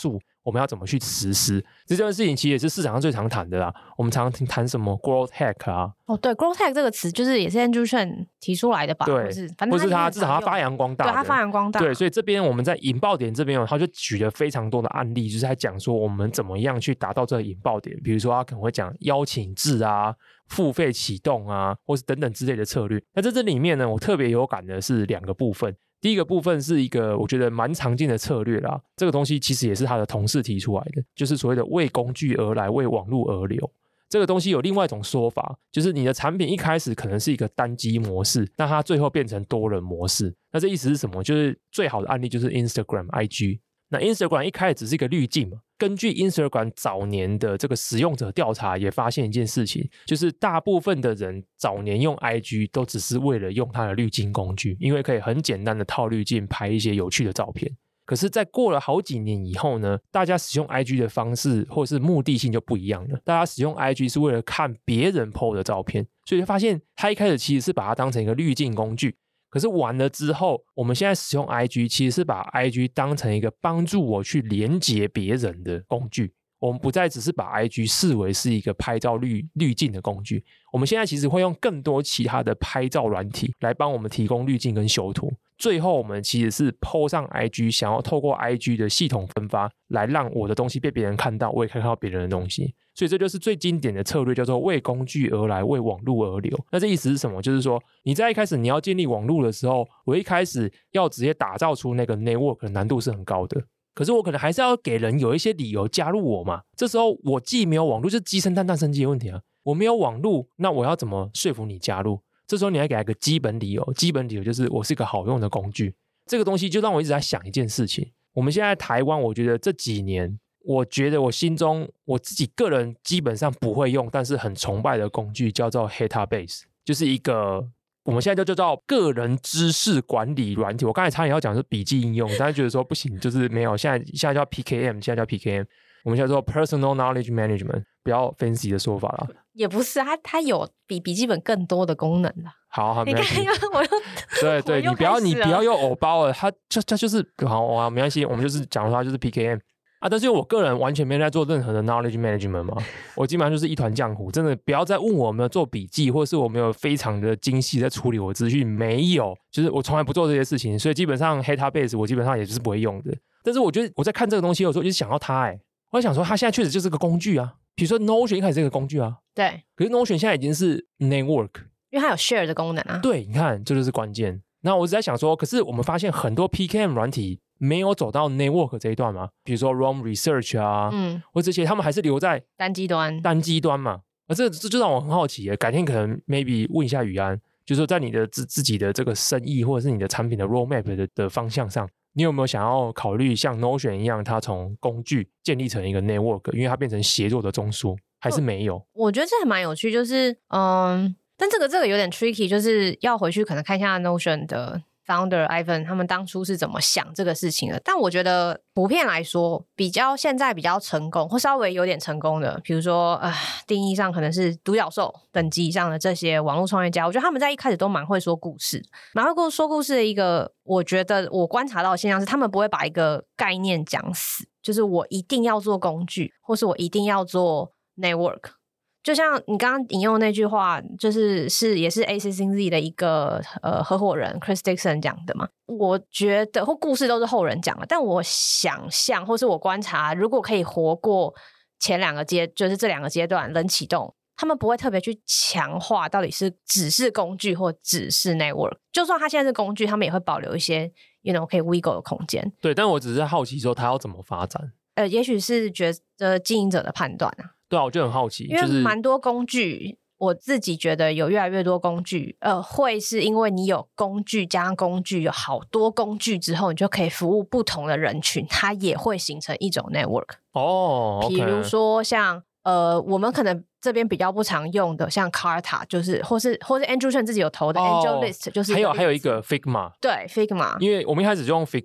Speaker 1: 我们要怎么去实施这件事情，其实也是市场上最常谈的啦。我们常常谈什么 growth hack 啊，
Speaker 2: 哦，对 growth hack 这个词就是也是 Andrew Chen 提出来的吧？
Speaker 1: 对，
Speaker 2: 或是反正
Speaker 1: 或是他
Speaker 2: 他
Speaker 1: 至少他发扬光大的，
Speaker 2: 对他发扬光大。
Speaker 1: 对，所以这边我们在引爆点这边，他就举了非常多的案例，就是在讲说我们怎么样去达到这个引爆点。比如说他可能会讲邀请制啊、付费启动啊，或是等等之类的策略。那在这里面呢，我特别有感的是两个部分。第一个部分是一个我觉得蛮常见的策略啦，这个东西其实也是他的同事提出来的，就是所谓的为工具而来，为网络而流。这个东西有另外一种说法，就是你的产品一开始可能是一个单机模式，但它最后变成多人模式。那这意思是什么？就是最好的案例就是 Instagram、I G。那 Instagram 一开始只是一个滤镜嘛，根据 Instagram 早年的这个使用者调查也发现一件事情，就是大部分的人早年用 I G 都只是为了用它的滤镜工具，因为可以很简单的套滤镜拍一些有趣的照片。可是在过了好几年以后呢，大家使用 I G 的方式或是目的性就不一样了。大家使用 I G 是为了看别人 po 的照片，所以就发现他一开始其实是把它当成一个滤镜工具。可是完了之后，我们现在使用 I G 其实是把 I G 当成一个帮助我去连接别人的工具。我们不再只是把 I G 视为是一个拍照滤滤镜的工具，我们现在其实会用更多其他的拍照软体来帮我们提供滤镜跟修图。最后我们其实是 po 上 I G， 想要透过 I G 的系统分发来让我的东西被别人看到，我也可以看到别人的东西。所以这就是最经典的策略，叫做为工具而来，为网络而流。那这意思是什么？就是说你在一开始你要建立网络的时候，我一开始要直接打造出那个 network 的难度是很高的，可是我可能还是要给人有一些理由加入我嘛。这时候我既没有网络，就是鸡生蛋蛋生鸡的问题啊。我没有网络，那我要怎么说服你加入？这时候你还给他一个基本理由，基本理由就是我是一个好用的工具。这个东西就让我一直在想一件事情，我们现在台湾，我觉得这几年，我觉得我心中我自己个人基本上不会用，但是很崇拜的工具叫做 Database， 就是一个我们现在就叫个人知识管理软体。我刚才差点要讲是笔记应用，但是觉得说不行，就是没有，现在现在叫 P K M， 现在叫 P K M， 我们叫做 Personal Knowledge Management， 比较 fancy 的说法啦。
Speaker 2: 也不是，它它有比笔记本更多的功能啦。
Speaker 1: 好好，没关系。
Speaker 2: 我又
Speaker 1: 对对，你不要你不要用偶包了，它就它就是好啊，没关系，我们就是讲说它就是 P K M 啊。但是我个人完全没在做任何的 knowledge management 嘛，我基本上就是一团浆糊，真的不要再问我有没有做笔记，或是我没有非常的精细在处理我资讯，没有，就是我从来不做这些事情，所以基本上 Database 我基本上也就是不会用的。但是我觉得我在看这个东西的时候，就是想到它，哎，我在想说它现在确实就是个工具啊。比如说 Notion 一开始是个工具啊，
Speaker 2: 对，
Speaker 1: 可是 Notion 现在已经是 network，
Speaker 2: 因为它有 share 的功能啊。
Speaker 1: 对，你看这就是关键。那我只在想说，可是我们发现很多 P K M 软体没有走到 network 这一段嘛，比如说 Roam Research 啊，嗯，或这些他们还是留在
Speaker 2: 单机端，
Speaker 1: 单机端嘛。而这这就让我很好奇耶，改天可能 maybe 问一下宇安，就是说在你的自自己的这个生意或者是你的产品的 roadmap 的, 的方向上，你有没有想要考虑像 Notion 一样，它从工具建立成一个 network， 因为它变成协作的中枢，还是没有？
Speaker 2: 我觉得这还蛮有趣，就是嗯，但这个这个有点 tricky， 就是要回去可能看一下 Notion 的 founder Ivan 他们当初是怎么想这个事情的。但我觉得普遍来说，比较现在比较成功或稍微有点成功的，比如说呃，定义上可能是独角兽等级以上的这些网络创业家，我觉得他们在一开始都蛮会说故事，蛮会说故事的一个，我觉得我观察到的现象是，他们不会把一个概念讲死，就是我一定要做工具，或是我一定要做 network。就像你刚刚引用的那句话，就是是也是 A C C Z 的一个呃合伙人 Chris Dixon 讲的嘛。我觉得或故事都是后人讲的，但我想象或是我观察，如果可以活过前两个阶，就是这两个阶段冷启动，他们不会特别去强化到底是只是工具或只是 network。就算他现在是工具，他们也会保留一些 you know 可以 wiggle 的空间。
Speaker 1: 对，但我只是好奇说他要怎么发展。
Speaker 2: 呃，也许是觉得经营者的判断啊。
Speaker 1: 对啊，我就很好奇，
Speaker 2: 因为蛮多工具，我自己觉得有越来越多工具，呃，会是因为你有工具加上工具，有好多工具之后，你就可以服务不同的人群，它也会形成一种 network。
Speaker 1: 哦，比
Speaker 2: 如说像呃，我们可能这边比较不常用的，像 Carta， 就是或是或是 Andrew Chen 自己有投的 Angel List，、哦、就是
Speaker 1: 还有还有一个 Figma，
Speaker 2: 对 Figma，
Speaker 1: 因为我们一开始就用 Figma。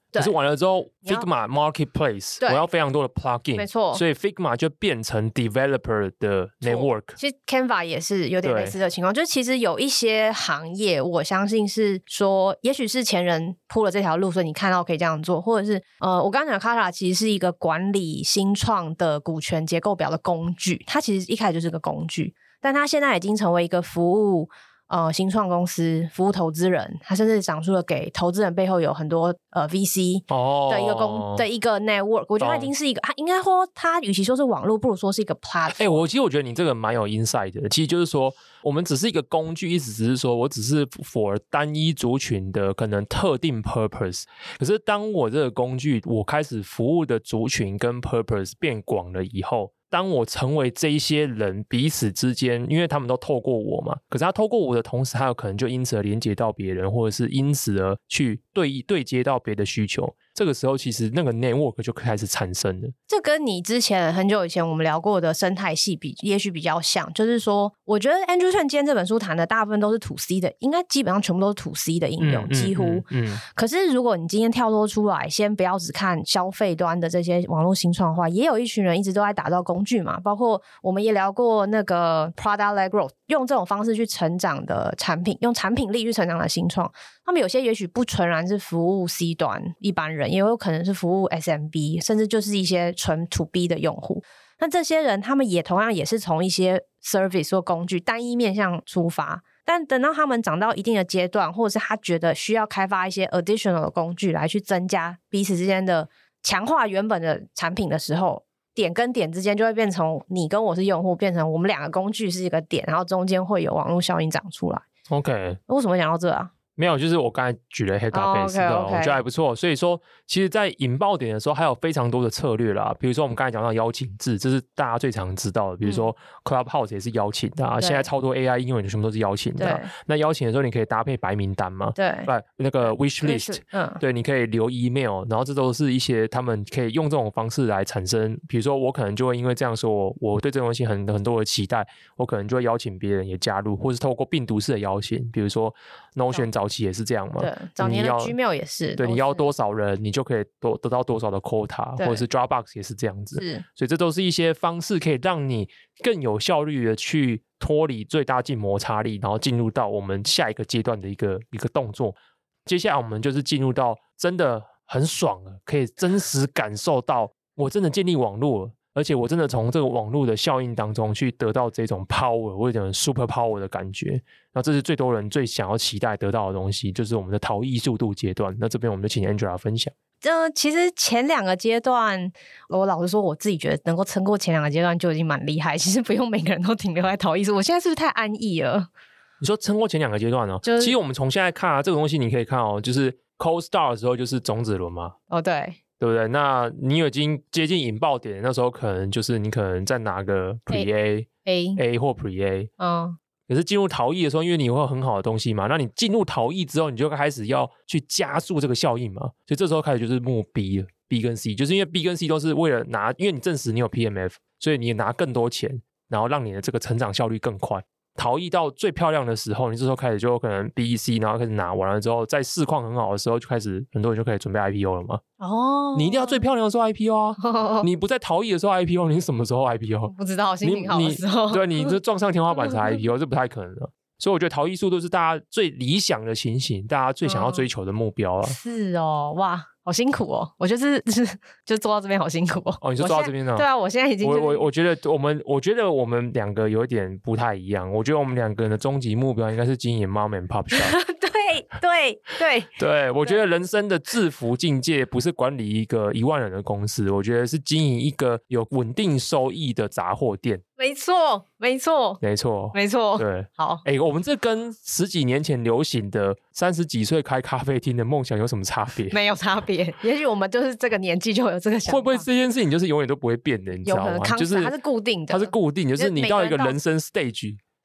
Speaker 1: 可是完了之后 Figma Marketplace 我要非常多的 plugin，
Speaker 2: 没错，
Speaker 1: 所以 Figma 就变成 developer 的 network。
Speaker 2: 其实 Canva 也是有点类似的情况，就是其实有一些行业我相信是说也许是前人铺了这条路，所以你看到可以这样做，或者是呃，我刚刚讲 Kata 其实是一个管理新创的股权结构表的工具，它其实一开始就是个工具，但它现在已经成为一个服务呃，新创公司服务投资人，他甚至讲述了给投资人背后有很多呃 V C 的一个公、哦、的一个 network， 我觉得它已经是一个，它应该说它与其说是网络，不如说是一个 platform。哎、
Speaker 1: 欸，我其实我觉得你这个蛮有 insight 的，其实就是说我们只是一个工具，意思只是说我只是 for 单一族群的可能特定 purpose， 可是当我这个工具我开始服务的族群跟 purpose 变广了以后，当我成为这一些人彼此之间，因为他们都透过我嘛，可是他透过我的同时，他有可能就因此而连接到别人，或者是因此而去对对接到别的需求，这个时候其实那个 network 就开始产生了。
Speaker 2: 这跟你之前很久以前我们聊过的生态系比也许比较像，就是说我觉得 Andrew Chen 今天这本书谈的大部分都是 to C 的，应该基本上全部都是 to C 的应用、嗯、几乎、嗯嗯、可是如果你今天跳脱出来，先不要只看消费端的这些网络新创的话，也有一群人一直都在打造工具嘛，包括我们也聊过那个 product-led growth， 用这种方式去成长的产品，用产品力去成长的新创，他们有些也许不纯然是服务 C 端一般人，也有可能是服务 S M B， 甚至就是一些纯 to B 的用户。那这些人他们也同样也是从一些 service 或工具单一面向出发，但等到他们长到一定的阶段，或者是他觉得需要开发一些 additional 的工具来去增加彼此之间的强化原本的产品的时候，点跟点之间就会变成你跟我是用户，变成我们两个工具是一个点，然后中间会有网络效应长出来。
Speaker 1: OK，
Speaker 2: 为什么讲到这啊？
Speaker 1: 没有，就是我刚才举了 Headbase 的、oh, okay, okay. 我觉得还不错。所以说其实在引爆点的时候还有非常多的策略啦，比如说我们刚才讲到邀请制，这是大家最常知道的，比如说 Clubhouse 也是邀请的、啊、现在超多 A I 应用全部都是邀请的、啊、那邀请的时候你可以搭配白名单嘛，
Speaker 2: 对，
Speaker 1: 那个 wish list、嗯、对，你可以留 email， 然后这都是一些他们可以用这种方式来产生，比如说我可能就会因为这样说我我对这东西很很多的期待，我可能就会邀请别人也加入，或是透过病毒式的邀请，比如说 Notion 早期也是这样嘛，
Speaker 2: 对，早年的 Gmail 也是，
Speaker 1: 对，你要多少人你就可以多得到多少的 quota， 或者是 Dropbox 也是这样子，
Speaker 2: 是，
Speaker 1: 所以这都是一些方式可以让你更有效率的去脱离最大静摩擦力，然后进入到我们下一个阶段的一个一个动作。接下来我们就是进入到真的很爽了，可以真实感受到我真的建立网络了，而且我真的从这个网络的效应当中去得到这种 power 或者讲 super power 的感觉，那这是最多人最想要期待得到的东西，就是我们的逃逸速度阶段。那这边我们就请 Angela 分享。
Speaker 2: 呃，其实前两个阶段，我老实说我自己觉得能够撑过前两个阶段就已经蛮厉害，其实不用每个人都停留在逃逸速度。我现在是不是太安逸了？
Speaker 1: 你说撑过前两个阶段呢、哦？就是、其实我们从现在看啊，这个东西你可以看哦，就是 cold start 的时候就是种子轮嘛。
Speaker 2: 哦，对，
Speaker 1: 对不对？那你已经接近引爆点，那时候可能就是你可能再拿个 pre A
Speaker 2: A
Speaker 1: A 或 pre A，
Speaker 2: 嗯，
Speaker 1: 可是进入逃逸的时候，因为你会有很好的东西嘛，那你进入逃逸之后，你就开始要去加速这个效应嘛，所以这时候开始就是目 B 了 ，B 跟 C， 就是因为 B 跟 C 都是为了拿，因为你证实你有 P M F， 所以你拿更多钱，然后让你的这个成长效率更快。逃逸到最漂亮的时候，你这时候开始就可能 B、C， 然后开始拿完了之后，在市况很好的时候，就开始很多人就可以准备 I P O 了嘛。哦，你一定要最漂亮的时候 I P O 啊！哦、你不在逃逸的时候 I P O， 你是什么时候 I P O？
Speaker 2: 不知道，心情好的时候。
Speaker 1: 对，你这撞上天花板才 I P O， 这不太可能的。所以我觉得逃逸速度是大家最理想的情形，大家最想要追求的目标啊。
Speaker 2: 嗯、是哦，哇。好辛苦哦，我就是就做到这边好辛苦哦。
Speaker 1: 哦，你就做到这边了？
Speaker 2: 对啊，我现在已经、
Speaker 1: 就是、我我我觉得我们我觉得我们两个有一点不太一样。我觉得我们两个人的终极目标应该是经营 Mom and Pop Shop。
Speaker 2: 对对对
Speaker 1: 对，我觉得人生的制服境界不是管理一个一万人的公司，我觉得是经营一个有稳定收益的杂货店。
Speaker 2: 没错，没错，
Speaker 1: 没错，
Speaker 2: 没错。
Speaker 1: 对，
Speaker 2: 好，
Speaker 1: 哎、欸，我们这跟十几年前流行的三十几岁开咖啡厅的梦想有什么差别？
Speaker 2: 没有差别，也许我们就是这个年纪就有这个想法。
Speaker 1: 会不会这件事情就是永远都不会变的？你知道吗？就是
Speaker 2: 它是固定的，
Speaker 1: 它是固定，就是你到一个人生 stage。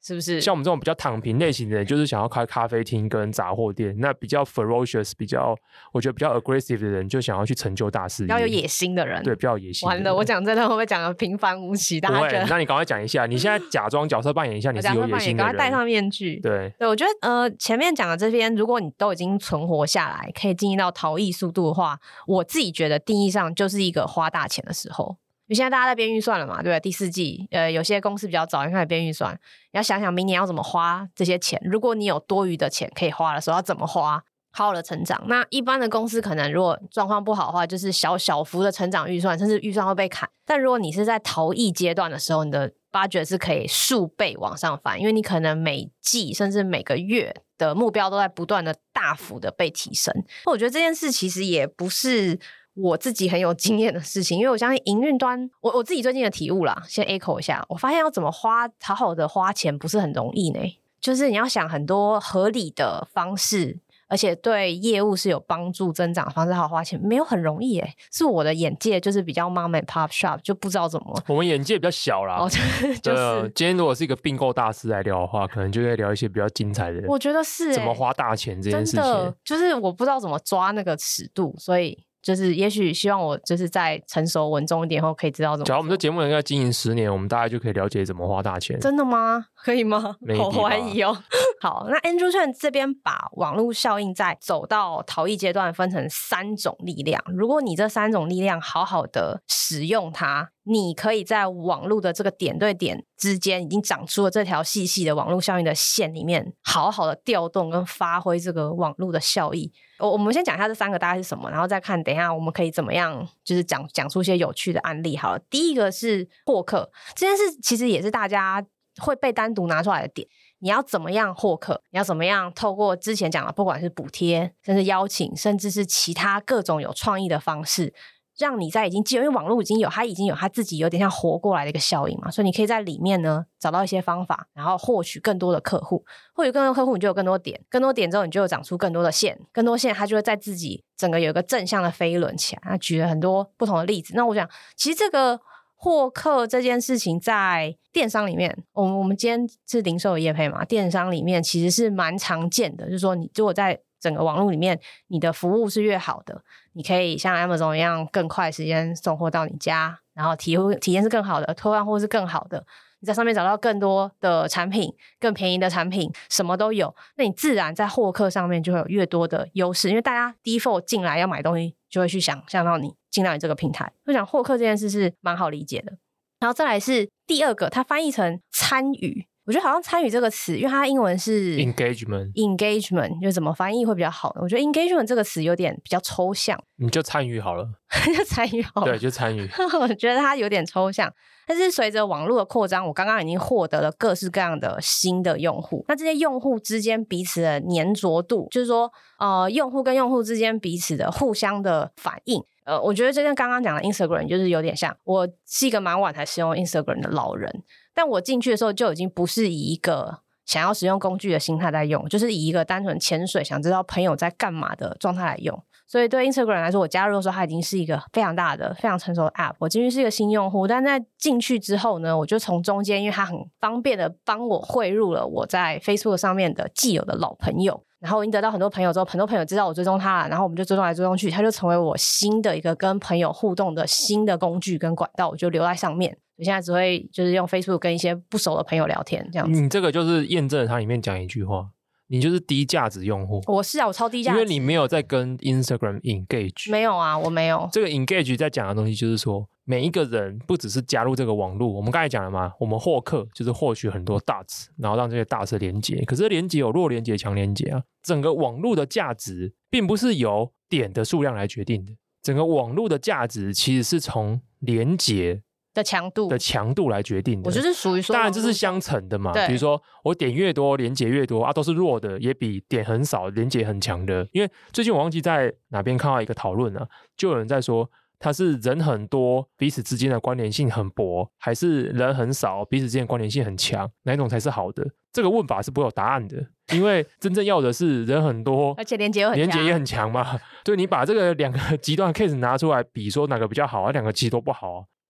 Speaker 2: 是不是？
Speaker 1: 像我们这种比较躺平类型的人，就是想要开咖啡厅跟杂货店。那比较 ferocious， 比较我觉得比较 aggressive 的人，就想要去成就大事业，
Speaker 2: 比较有野心的人。
Speaker 1: 对，比较有野心的人。
Speaker 2: 完了，我讲这段会不会讲的平凡无奇？大家觉得？
Speaker 1: 那你赶快讲一下，你现在假装角色扮演一下，你是有野心的人，
Speaker 2: 赶快戴上面具。
Speaker 1: 对
Speaker 2: 对，我觉得呃，前面讲的这边，如果你都已经存活下来，可以进入到逃逸速度的话，我自己觉得定义上就是一个花大钱的时候。因为现在大家在编预算了嘛，对不对？第四季，呃，有些公司比较早就开始编预算，你要想想明年要怎么花这些钱。如果你有多余的钱可以花的时候，要怎么花，好好的成长。那一般的公司可能如果状况不好的话，就是小小幅的成长预算，甚至预算会被砍。但如果你是在逃逸阶段的时候，你的 budget 是可以数倍往上翻，因为你可能每季甚至每个月的目标都在不断的大幅的被提升。我觉得这件事其实也不是我自己很有经验的事情，因为我相信营运端，我我自己最近的体悟啦，先 echo 一下，我发现要怎么花好好的花钱不是很容易呢，就是你要想很多合理的方式，而且对业务是有帮助增长的方式，好好花钱没有很容易耶，是我的眼界就是比较 mom and pop shop， 就不知道怎么，
Speaker 1: 我们眼界比较小啦。
Speaker 2: 哦，就是
Speaker 1: 对，今天如果是一个并购大师来聊的话，可能就会聊一些比较精彩的，
Speaker 2: 我觉得是
Speaker 1: 怎么花大钱这件事情，
Speaker 2: 真的就是我不知道怎么抓那个尺度，所以就是也许希望我就是在成熟稳重一点后可以知道怎么。
Speaker 1: 假如我们这节目能够经营十年，我们大概就可以了解怎么花大钱。
Speaker 2: 真的吗？可以吗？我怀疑哦。好，那 Andrew Chen 这边把网络效应在走到逃逸阶段分成三种力量，如果你这三种力量好好的使用它，你可以在网络的这个点对点之间已经长出了这条细细的网络效应的线里面，好好的调动跟发挥这个网络的效益。我我们先讲一下这三个大概是什么，然后再看等一下我们可以怎么样就是讲讲出一些有趣的案例。好了，第一个是获客，这件事其实也是大家会被单独拿出来的点。你要怎么样获客，你要怎么样透过之前讲的不管是补贴甚至邀请甚至是其他各种有创意的方式，让你在已经因为网络已经有它已经有它自己有点像活过来的一个效应嘛，所以你可以在里面呢找到一些方法，然后获取更多的客户，获取更多的客户你就有更多点，更多点之后你就有长出更多的线，更多线它就会在自己整个有一个正向的飞轮起来。他举了很多不同的例子，那我想其实这个获客这件事情在电商里面，我们我们今天是零售的业配嘛，电商里面其实是蛮常见的，就是说你如果在整个网络里面你的服务是越好的，你可以像 Amazon 一样更快时间送货到你家，然后体体验是更好的，退换货是更好的，你在上面找到更多的产品，更便宜的产品，什么都有，那你自然在获客上面就会有越多的优势，因为大家 default 进来要买东西就会去想象到你进到你这个平台，我想获客这件事是蛮好理解的。然后再来是第二个，它翻译成参与，我觉得好像参与这个词，因为它英文是
Speaker 1: engagement
Speaker 2: engagement 就怎么翻译会比较好呢？我觉得 engagement 这个词有点比较抽象，
Speaker 1: 你就参与好了
Speaker 2: 就参与好了，
Speaker 1: 对，就参与
Speaker 2: 我觉得它有点抽象，但是随着网络的扩张，我刚刚已经获得了各式各样的新的用户，那这些用户之间彼此的粘着度，就是说呃，用户跟用户之间彼此的互相的反应，呃，我觉得这跟刚刚讲的 Instagram 就是有点像，我是一个蛮晚才使用 Instagram 的老人，但我进去的时候就已经不是以一个想要使用工具的心态在用，就是以一个单纯潜水想知道朋友在干嘛的状态来用。所以对 Instagram 来说，我加入的时候它已经是一个非常大的非常成熟的 App， 我进去是一个新用户，但在进去之后呢，我就从中间因为它很方便的帮我汇入了我在 Facebook 上面的既有的老朋友，然后我已经得到很多朋友之后，很多朋友知道我追踪他了，然后我们就追踪来追踪去，他就成为我新的一个跟朋友互动的新的工具跟管道，我就留在上面。我现在只会就是用 Facebook 跟一些不熟的朋友聊天这样子。
Speaker 1: 你这个就是验证了它里面讲一句话，你就是低价值用户。
Speaker 2: 我是啊，我超低价值，
Speaker 1: 因为你没有在跟 Instagram engage。
Speaker 2: 没有啊，我没有。
Speaker 1: 这个 engage 在讲的东西就是说，每一个人不只是加入这个网络，我们刚才讲了嘛，我们获客就是获取很多 dots， 然后让这些 dots 连接，可是连接有弱连接强连接啊，整个网络的价值并不是由点的数量来决定的，整个网络的价值其实是从连接
Speaker 2: 的强度
Speaker 1: 的强度来决定的。
Speaker 2: 我就是属于说，
Speaker 1: 当然这是相乘的嘛，比如说我点越多连结越多啊，都是弱的也比点很少连结很强的。因为最近我忘记在哪边看到一个讨论啊，就有人在说它是人很多彼此之间的关联性很薄，还是人很少彼此之间的关联性很强，哪一种才是好的？这个问法是不会有答案的，因为真正要的是人很多
Speaker 2: 而且连结很强，
Speaker 1: 连结也很强嘛。对，你把这个两个极端的 case 拿出来比，说哪个比较好啊，两个其实都不好啊。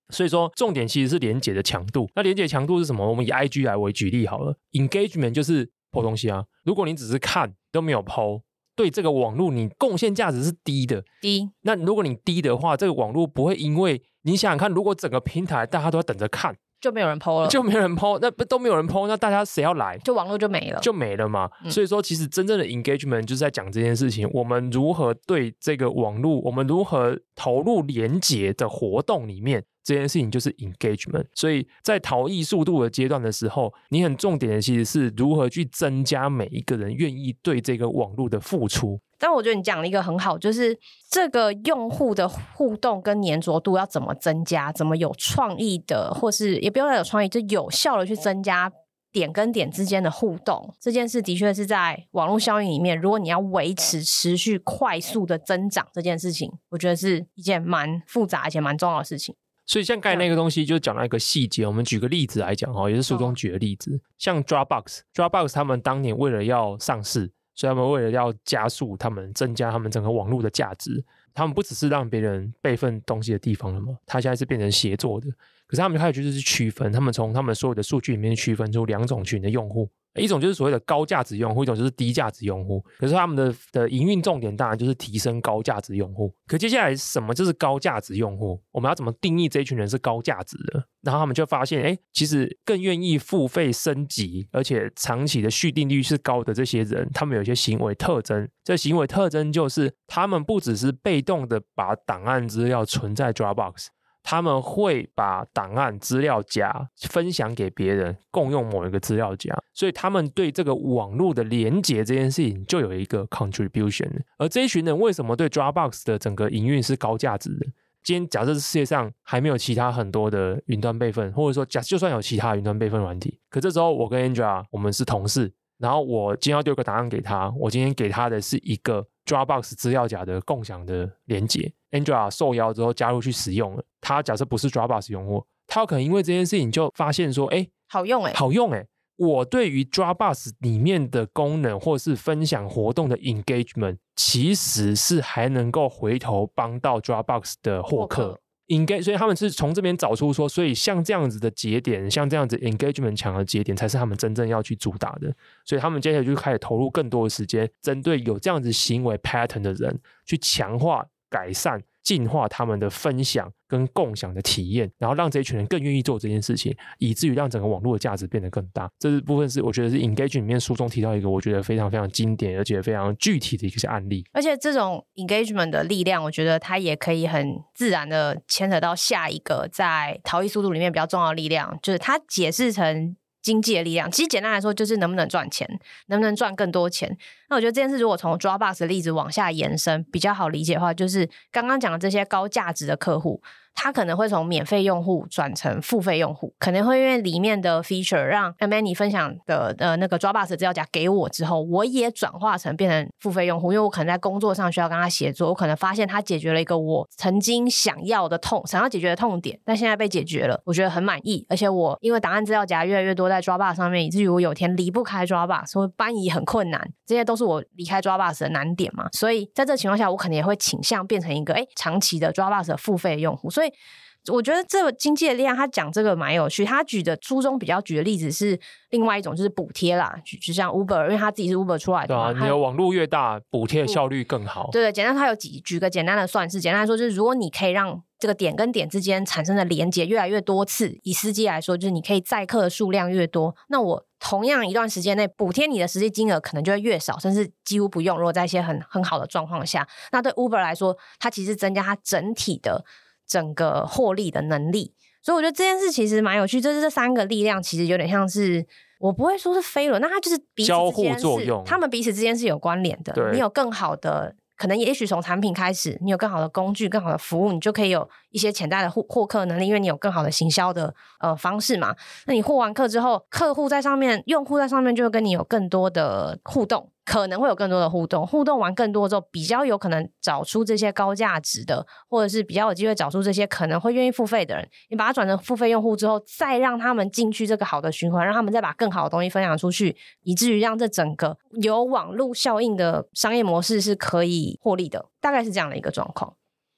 Speaker 1: 所以说重点其实是连结的强度。那连结强度是什么？我们以 I G 来为举例好了， engagement 就是 po 东西啊，如果你只是看都没有 po，对这个网络你贡献价值是低的，
Speaker 2: 低。
Speaker 1: 那如果你低的话，这个网络不会因为你想想看，如果整个平台大家都要等着看，
Speaker 2: 就没有人 po 了，
Speaker 1: 就没有人 po， 那都没有人 po， 那大家谁要来？
Speaker 2: 就网络就没了，
Speaker 1: 就没了嘛。
Speaker 2: 嗯、
Speaker 1: 所以说，其实真正的 engagement 就是在讲这件事情，我们如何对这个网络，我们如何投入连结的活动里面，这件事情就是 engagement。所以在逃逸速度的阶段的时候，你很重点的其实是如何去增加每一个人愿意对这个网络的付出。
Speaker 2: 但我觉得你讲了一个很好，就是这个用户的互动跟黏着度要怎么增加，怎么有创意的，或是也不用有创意，就有效的去增加点跟点之间的互动。这件事的确是在网络效应里面，如果你要维持持续快速的增长这件事情，我觉得是一件蛮复杂而且蛮重要的事情。
Speaker 1: 所以像刚才那个东西就讲到一个细节，我们举个例子来讲，也是书中举的例子，像 Dropbox Dropbox 他们当年为了要上市，所以他们为了要加速他们增加他们整个网络的价值，他们不只是让别人备份东西的地方了嘛，他现在是变成协作的。可是他们开始就是区分，他们从他们所有的数据里面区分出两种群的用户，一种就是所谓的高价值用户，一种就是低价值用户。可是他们的的营运重点当然就是提升高价值用户。可接下来什么就是高价值用户？我们要怎么定义这一群人是高价值的？然后他们就发现，哎，其实更愿意付费升级，而且长期的续订率是高的这些人，他们有一些行为特征。这行为特征就是他们不只是被动的把档案资料存在 Dropbox，他们会把档案资料夹分享给别人，共用某一个资料夹，所以他们对这个网络的连结这件事情就有一个 contribution。 而这一群人为什么对 Dropbox 的整个营运是高价值的？今天假设世界上还没有其他很多的云端备份，或者说假就算有其他云端备份软体，可这时候我跟 Angela 我们是同事，然后我今天要丢个档案给他，我今天给他的是一个 Dropbox 资料夹的共享的连结， Angela 受邀之后加入去使用了，他假设不是 Dropbox 用户，他有可能因为这件事情就发现说，哎，
Speaker 2: 好用哎，
Speaker 1: 好用哎，我对于 Dropbox 里面的功能或是分享活动的 engagement 其实是还能够回头帮到 Dropbox 的获客。Engage， 所以他们是从这边找出说，所以像这样子的节点，像这样子 engagement 强的节点才是他们真正要去主打的。所以他们接下来就开始投入更多的时间，针对有这样子行为 pattern 的人，去强化、改善、进化他们的分享跟共享的体验，然后让这一群人更愿意做这件事情，以至于让整个网络的价值变得更大。这部分是我觉得是 engage 里面书中提到一个我觉得非常非常经典而且非常具体的一个案例。
Speaker 2: 而且这种 engagement 的力量，我觉得它也可以很自然的牵扯到下一个在逃逸速度里面比较重要的力量，就是它解释成经济的力量。其实简单来说就是能不能赚钱，能不能赚更多钱。那我觉得这件事如果从 Dropbox 的例子往下延伸比较好理解的话，就是刚刚讲的这些高价值的客户，他可能会从免费用户转成付费用户，可能会因为里面的 feature 让 Amanda 分享的呃那个 Dropbox 的资料夹给我之后，我也转化成变成付费用户，因为我可能在工作上需要跟他协作，我可能发现他解决了一个我曾经想要的痛想要解决的痛点，但现在被解决了，我觉得很满意。而且我因为档案资料夹越来越多在 Dropbox 上面，以至于我有天离不开 Dropbox， 或搬移很困难，这些都是我离开 Dropbox 的难点嘛。所以在这个情况下，我可能也会倾向变成一个诶长期的 Dropbox 的付费用户。所以我觉得这个经济的力量他讲这个蛮有趣，他举的书中比较举的例子是另外一种，就是补贴啦，就像 Uber， 因为他自己是 Uber 出来的嘛，
Speaker 1: 对啊，你的网络越大补贴效率更好。
Speaker 2: 对对，简单他有几举个简单的算式，简单来说就是如果你可以让这个点跟点之间产生的连结越来越多次，以司机来说就是你可以载客的数量越多，那我同样一段时间内补贴你的实际金额可能就会越少，甚至几乎不用，如果在一些很很好的状况下，那对 Uber 来说它其实增加它整体的整个获利的能力。所以我觉得这件事其实蛮有趣，这是这三个力量其实有点像是，我不会说是飞轮，那它就是彼此
Speaker 1: 交
Speaker 2: 之间
Speaker 1: 互作用，
Speaker 2: 他们彼此之间是有关联的。你有更好的可能也许从产品开始，你有更好的工具更好的服务，你就可以有一些潜在的获客能力，因为你有更好的行销的呃方式嘛。那你获完客之后，客户在上面，用户在上面就会跟你有更多的互动，可能会有更多的互动，互动完更多之后，比较有可能找出这些高价值的，或者是比较有机会找出这些可能会愿意付费的人。你把它转成付费用户之后，再让他们进去这个好的循环，让他们再把更好的东西分享出去，以至于让这整个有网络效应的商业模式是可以获利的，大概是这样的一个状况。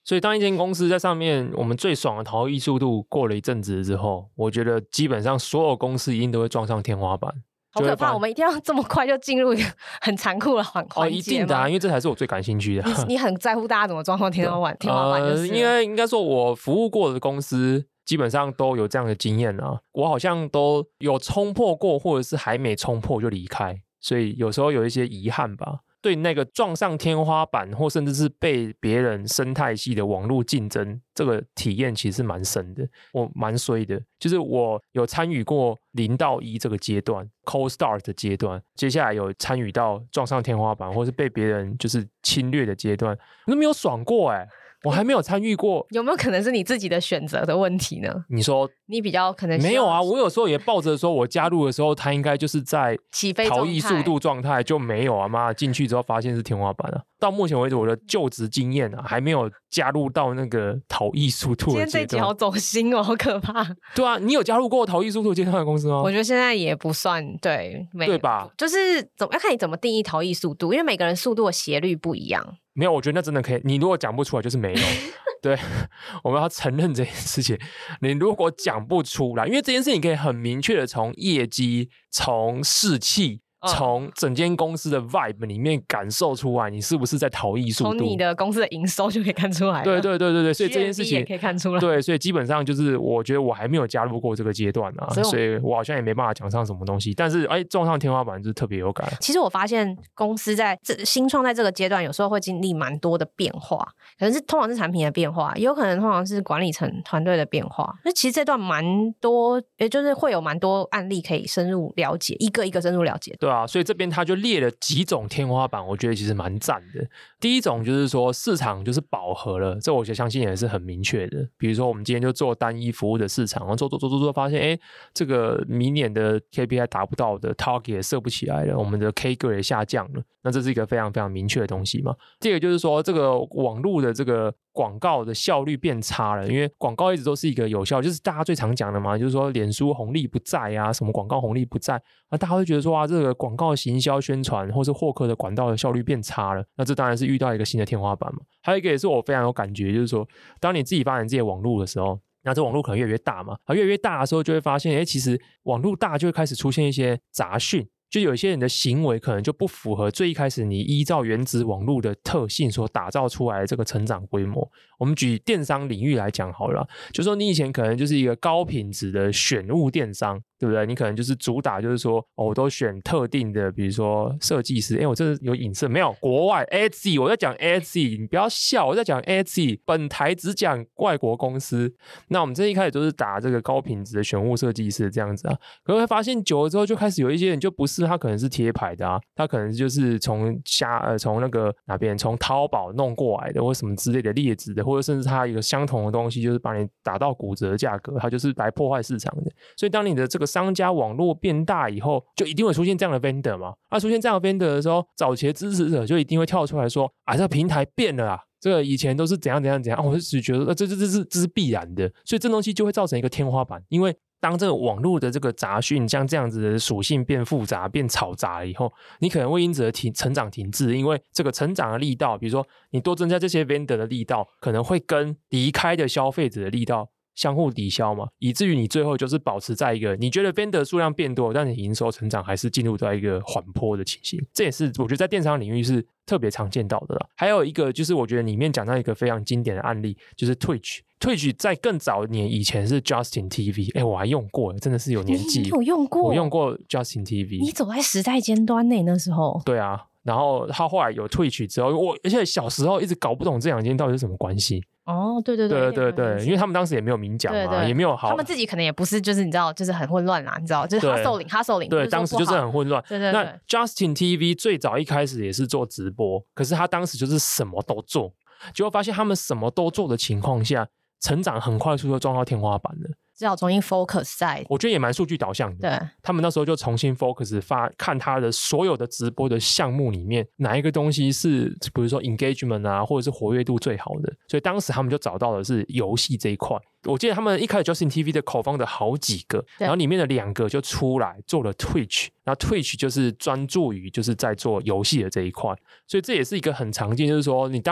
Speaker 1: 所以当一间公司在上面我们最爽的逃逸速度过了一阵子之后，我觉得基本上所有公司一定都会撞上天花板。
Speaker 2: 好可怕，我们一定要这么快就进入一个很残酷的环节吗？
Speaker 1: 哦，一定的啊，因为这才是我最感兴趣的。
Speaker 2: 你, 你很在乎大家怎么撞上天花板？天花板就是、
Speaker 1: 呃、因为应该说我服务过的公司基本上都有这样的经验啊，我好像都有冲破过，或者是还没冲破就离开，所以有时候有一些遗憾吧。对那个撞上天花板或甚至是被别人生态系的网络竞争，这个体验其实蛮深的，我蛮衰的，就是我有参与过零到一这个阶段 cold start 的阶段，接下来有参与到撞上天花板或是被别人就是侵略的阶段，我都没有爽过哎、欸，我还没有参与过。
Speaker 2: 有没有可能是你自己的选择的问题呢？
Speaker 1: 你说
Speaker 2: 你比较可能
Speaker 1: 没有啊，我有时候也抱着说我加入的时候他应该就是在
Speaker 2: 起飞
Speaker 1: 逃逸速度状态，就没有啊，妈进去之后发现是天花板啊。到目前为止我的就职经验啊还没有加入到那个逃逸速度的阶段。
Speaker 2: 今天这集好走心哦，好可怕。
Speaker 1: 对啊，你有加入过逃逸速度阶段的公司吗？
Speaker 2: 我觉得现在也不算，对，
Speaker 1: 对吧？
Speaker 2: 就是怎么要看你怎么定义逃逸速度，因为每个人速度的斜率不一样。
Speaker 1: 没有，我觉得那真的可以，你如果讲不出来就是没有。对，我们要承认这件事情。你如果讲不出来，因为这件事情可以很明确的从业绩、从士气、从整间公司的 vibe 里面感受出来，你是不是在逃逸速度？
Speaker 2: 从你的公司的营收就可以看出来了。
Speaker 1: 对对对对对，所以这件事情
Speaker 2: 也可以看出来。
Speaker 1: 对，所以基本上就是我觉得我还没有加入过这个阶段啊，所以, 所以我好像也没办法讲上什么东西。但是哎，撞上天花板就是特别有感。
Speaker 2: 其实我发现公司在这新创在这个阶段，有时候会经历蛮多的变化，可能是通常是产品的变化，也有可能通常是管理层团队的变化。那其实这段蛮多，也就是会有蛮多案例可以深入了解，一个一个深入了解。
Speaker 1: 对啊，所以这边他就列了几种天花板，我觉得其实蛮赞的。第一种就是说市场就是饱和了，这我相信也是很明确的。比如说我们今天就做单一服务的市场，然后做做做做做发现哎，这个明年的 K P I 达不到的 target 也设不起来了，我们的 K 个也下降了，那这是一个非常非常明确的东西嘛。第二个就是说这个网络的这个广告的效率变差了，因为广告一直都是一个有效，就是大家最常讲的嘛，就是说脸书红利不在啊，什么广告红利不在，那大家会觉得说啊，这个广告行销宣传或是获客的管道的效率变差了，那这当然是遇到一个新的天花板嘛。还有一个也是我非常有感觉，就是说当你自己发展自己的网络的时候，那这网络可能越来越大嘛，越来越大的时候就会发现，哎，其实网络大就会开始出现一些杂讯，就有一些人的行为可能就不符合最一开始你依照原子网络的特性所打造出来的这个成长规模。我们举电商领域来讲好了，就说你以前可能就是一个高品质的选物电商，对不对？你可能就是主打就是说哦，我都选特定的，比如说设计师。哎，我这有影射没有？国外 Etsy， 我在讲 Etsy， 你不要笑，我在讲 Etsy， 本台只讲外国公司。那我们这一开始都是打这个高品质的选物设计师这样子啊，可是会发现久了之后就开始有一些人就不是，他可能是贴牌的啊，他可能就是从虾呃从那个哪边从淘宝弄过来的，或什么之类的劣质的，或者甚至他一个相同的东西就是把你打到骨折价格，他就是来破坏市场的。所以当你的这个商家网络变大以后，就一定会出现这样的 vendor 嘛。那、啊、出现这样的 vendor 的时候，早期的支持者就一定会跳出来说啊，这个平台变了啊，这个以前都是怎样怎样怎样，啊、我就只觉得、啊、这这这是这是必然的，所以这东西就会造成一个天花板。因为当这个网络的这个杂讯像这样子的属性变复杂变嘈杂以后，你可能会因此而停成长停滞，因为这个成长的力道，比如说你多增加这些 vendor 的力道，可能会跟离开的消费者的力道相互抵消嘛，以至于你最后就是保持在一个你觉得 vendor 数量变多，但你营收成长还是进入到一个缓坡的情形。这也是我觉得在电商领域是特别常见到的啦。还有一个就是我觉得里面讲到一个非常经典的案例，就是 Twitch。Twitch 在更早年以前是 Justin T V， 哎，我还用过，真的是有年纪。
Speaker 2: 你有用过？
Speaker 1: 我用过 Justin T V。
Speaker 2: 你走在时代尖端呢，那时候。
Speaker 1: 对啊，然后他后来有 Twitch 之后，我而且小时候一直搞不懂这两间到底是什么关系。
Speaker 2: 哦，对对
Speaker 1: 对对对对，因为他们当时也没有明讲嘛，对对，也没有好，
Speaker 2: 他们自己可能也不是，就是你知道，就是很混乱啦，你知道，就是 hustling hustling，
Speaker 1: 对，当时就是很混乱。
Speaker 2: 对对对。
Speaker 1: 那 Justin T V 最早一开始也是做直播，可是他当时就是什么都做，结果发现他们什么都做的情况下，成长很快速就撞到天花板了。
Speaker 2: 只好重新 focus 在，
Speaker 1: 我觉得也蛮数据导向的。
Speaker 2: 对，
Speaker 1: 他们那时候就重新 focus 发看他的所有的直播的项目里面，哪一个东西是比如说 engagement 啊，或者是活跃度最好的。所以当时他们就找到的是游戏这一块。我记得他们一开始 Justin T V 的口方的好几个，然后里面的两个就出来做了 Twitch， 然后 Twitch 就是专注于就是在做游戏的这一块。所以这也是一个很常见，就是说你当你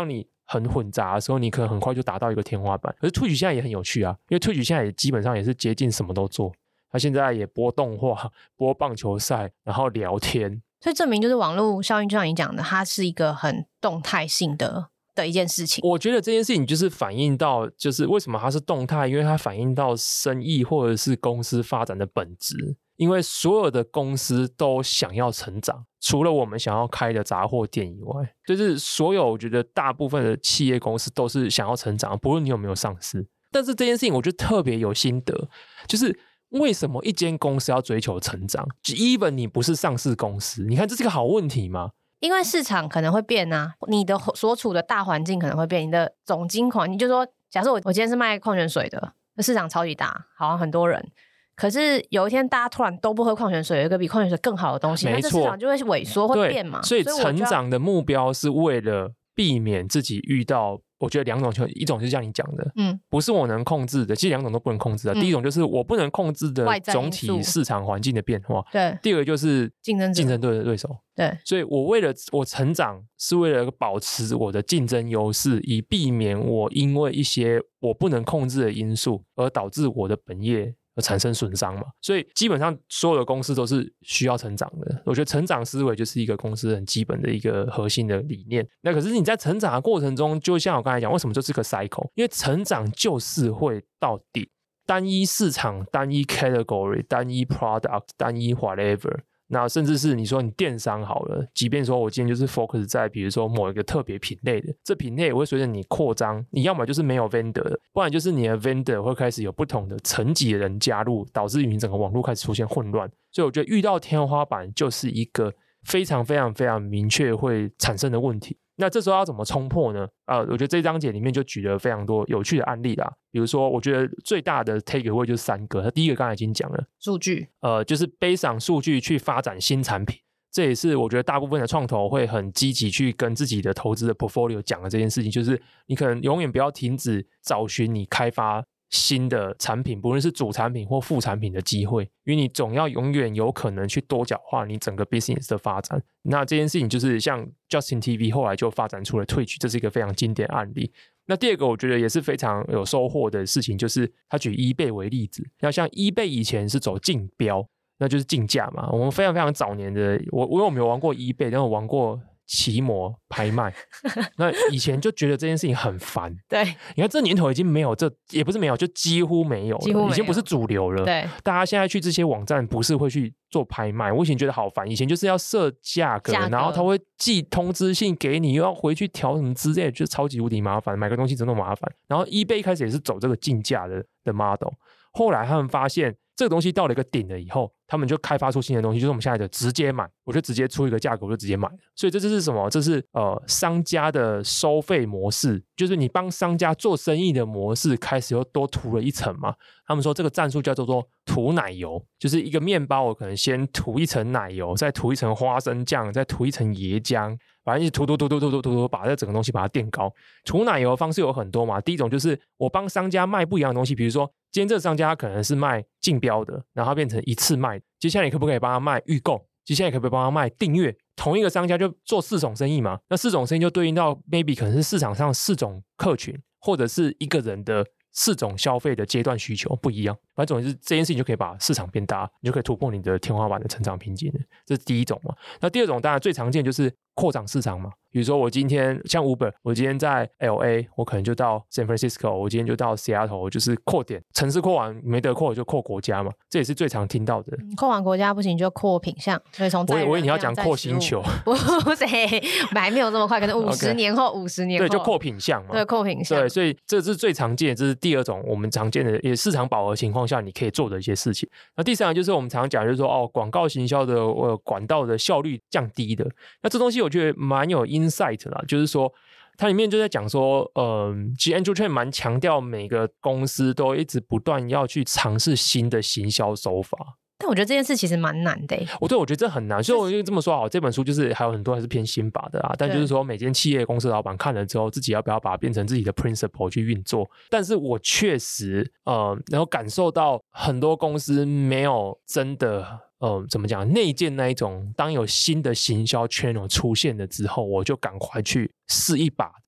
Speaker 1: 很混杂的时候，你可能很快就达到一个天花板。可是 Twitch 现在也很有趣啊，因为 Twitch 现在也基本上也是接近什么都做，他现在也播动画、播棒球赛，然后聊天，
Speaker 2: 所以证明就是网络效应，就像你讲的，它是一个很动态性的的一件事情。
Speaker 1: 我觉得这件事情就是反映到，就是为什么它是动态，因为它反映到生意或者是公司发展的本质。因为所有的公司都想要成长，除了我们想要开的杂货店以外，就是所有我觉得大部分的企业公司都是想要成长，不论你有没有上市。但是这件事情我觉得特别有心得，就是为什么一间公司要追求成长 even 你不是上市公司，你看这是个好问题吗？
Speaker 2: 因为市场可能会变啊，你的所处的大环境可能会变，你的总经环境，就说假设我我今天是卖矿泉水的，市场超级大，好像很多人，可是有一天大家突然都不喝矿泉水，有一个比矿泉水更好的东西，那这市场就会萎缩，会变嘛。
Speaker 1: 所以成长的目标是为了避免自己遇到，我觉得两种，一种就是像你讲的，嗯，不是我能控制的，其实两种都不能控制的、嗯、第一种就是我不能控制的总体市场环境的变化，对，第二个就是竞争竞争对的对手，对，所以我为了我成长是为了保持我的竞争优势，以避免我因为一些我不能控制的因素而导致我的本业而产生损伤嘛，所以基本上所有的公司都是需要成长的。我觉得成长思维就是一个公司很基本的一个核心的理念。那可是你在成长的过程中，就像我刚才讲，为什么就是个 cycle？ 因为成长就是会到底单一市场、单一 category、单一 product、单一 whatever。那甚至是你说你电商好了，即便说我今天就是 focus 在比如说某一个特别品类的，这品类也会随着你扩张，你要么就是没有 vendor 的，不然就是你的 vendor 会开始有不同的层级的人加入，导致于你整个网络开始出现混乱。所以我觉得遇到天花板就是一个非常非常非常明确会产生的问题。那这时候要怎么冲破呢？呃，我觉得这一章节里面就举了非常多有趣的案例啦。比如说，我觉得最大的 takeaway 就是三个。第一个刚才已经讲了，数据，呃，就是based on数据去发展新产品。这也是我觉得大部分的创投会很积极去跟自己的投资的 portfolio 讲的这件事情，就是你可能永远不要停止找寻你开发新的产品，不论是主产品或副产品的机会，因为你总要永远有可能去多角化你整个 business 的发展。那这件事情就是像 Justin T V 后来就发展出了 Twitch， 这是一个非常经典案例。那第二个我觉得也是非常有收获的事情，就是他举 eBay 为例子。那像 eBay 以前是走竞标，那就是竞价嘛。我们非常非常早年的，我因为我没有玩过 eBay， 但我玩过奇摩拍卖。那以前就觉得这件事情很烦。对，你看这年头已经没有，这也不是没有，就几乎没有了，几乎没有，已经不是主流了。对，大家现在去这些网站不是会去做拍卖，我以前觉得好烦。以前就是要设价格，价格然后他会寄通知信给你，又要回去调什么之类的，就超级无敌麻烦，买个东西真的麻烦。然后 eBay 一开始也是走这个竞价的的 model， 后来他们发现这个东西到了一个顶了以后，他们就开发出新的东西，就是我们现在的直接买，我就直接出一个价格，我就直接买。所以这就是什么？这是呃商家的收费模式，就是你帮商家做生意的模式开始又多涂了一层嘛。他们说这个战术叫做做涂奶油，就是一个面包我可能先涂一层奶油，再涂一层花生酱，再涂一层椰浆，反正一直涂涂涂涂涂涂涂，把这整个东西把它垫高。涂奶油的方式有很多嘛，第一种就是我帮商家卖不一样的东西，比如说今天这个商家可能是卖竞标的，然后它变成一次卖，接下来你可不可以帮他卖预购？接下来可不可以帮他卖订阅？同一个商家就做四种生意嘛，那四种生意就对应到 maybe 可能是市场上四种客群，或者是一个人的四种消费的阶段需求不一样。反正总之这件事情就可以把市场变大，你就可以突破你的天花板的成长瓶颈。这是第一种嘛。那第二种当然最常见就是扩展市场嘛。比如说我今天像 Uber， 我今天在 L A， 我可能就到 San Francisco， 我今天就到 Seattle， 我就是扩点，城市扩完没得扩就扩国家嘛，这也是最常听到的。嗯、扩完国家不行就扩品项，所以从我以为你要讲扩星球，不是，我还没有这么快，可能五十年后，五十年后，对，就扩品项嘛，对，扩品项，对，所以这是最常见的，这是第二种我们常见的，也市场饱和情况下你可以做的一些事情。那第三个就是我们常讲，就是说哦，广告行销的呃管道的效率降低的，那这东西我觉得蛮有 insight 啦，就是说它里面就在讲说，呃，其实 Andrew Chen 蛮强调每个公司都一直不断要去尝试新的行销手法。
Speaker 2: 但我觉得这件事其实蛮难的。
Speaker 1: 我对我觉得这很难，所以我就这么说好，这本书就是还有很多还是偏心法的啊。但就是说，每间企业公司老板看了之后，自己要不要把它变成自己的 principle 去运作？但是我确实呃，然后感受到很多公司没有真的呃，怎么讲内建那一种，当有新的行销 channel 出现了之后，我就赶快去试一把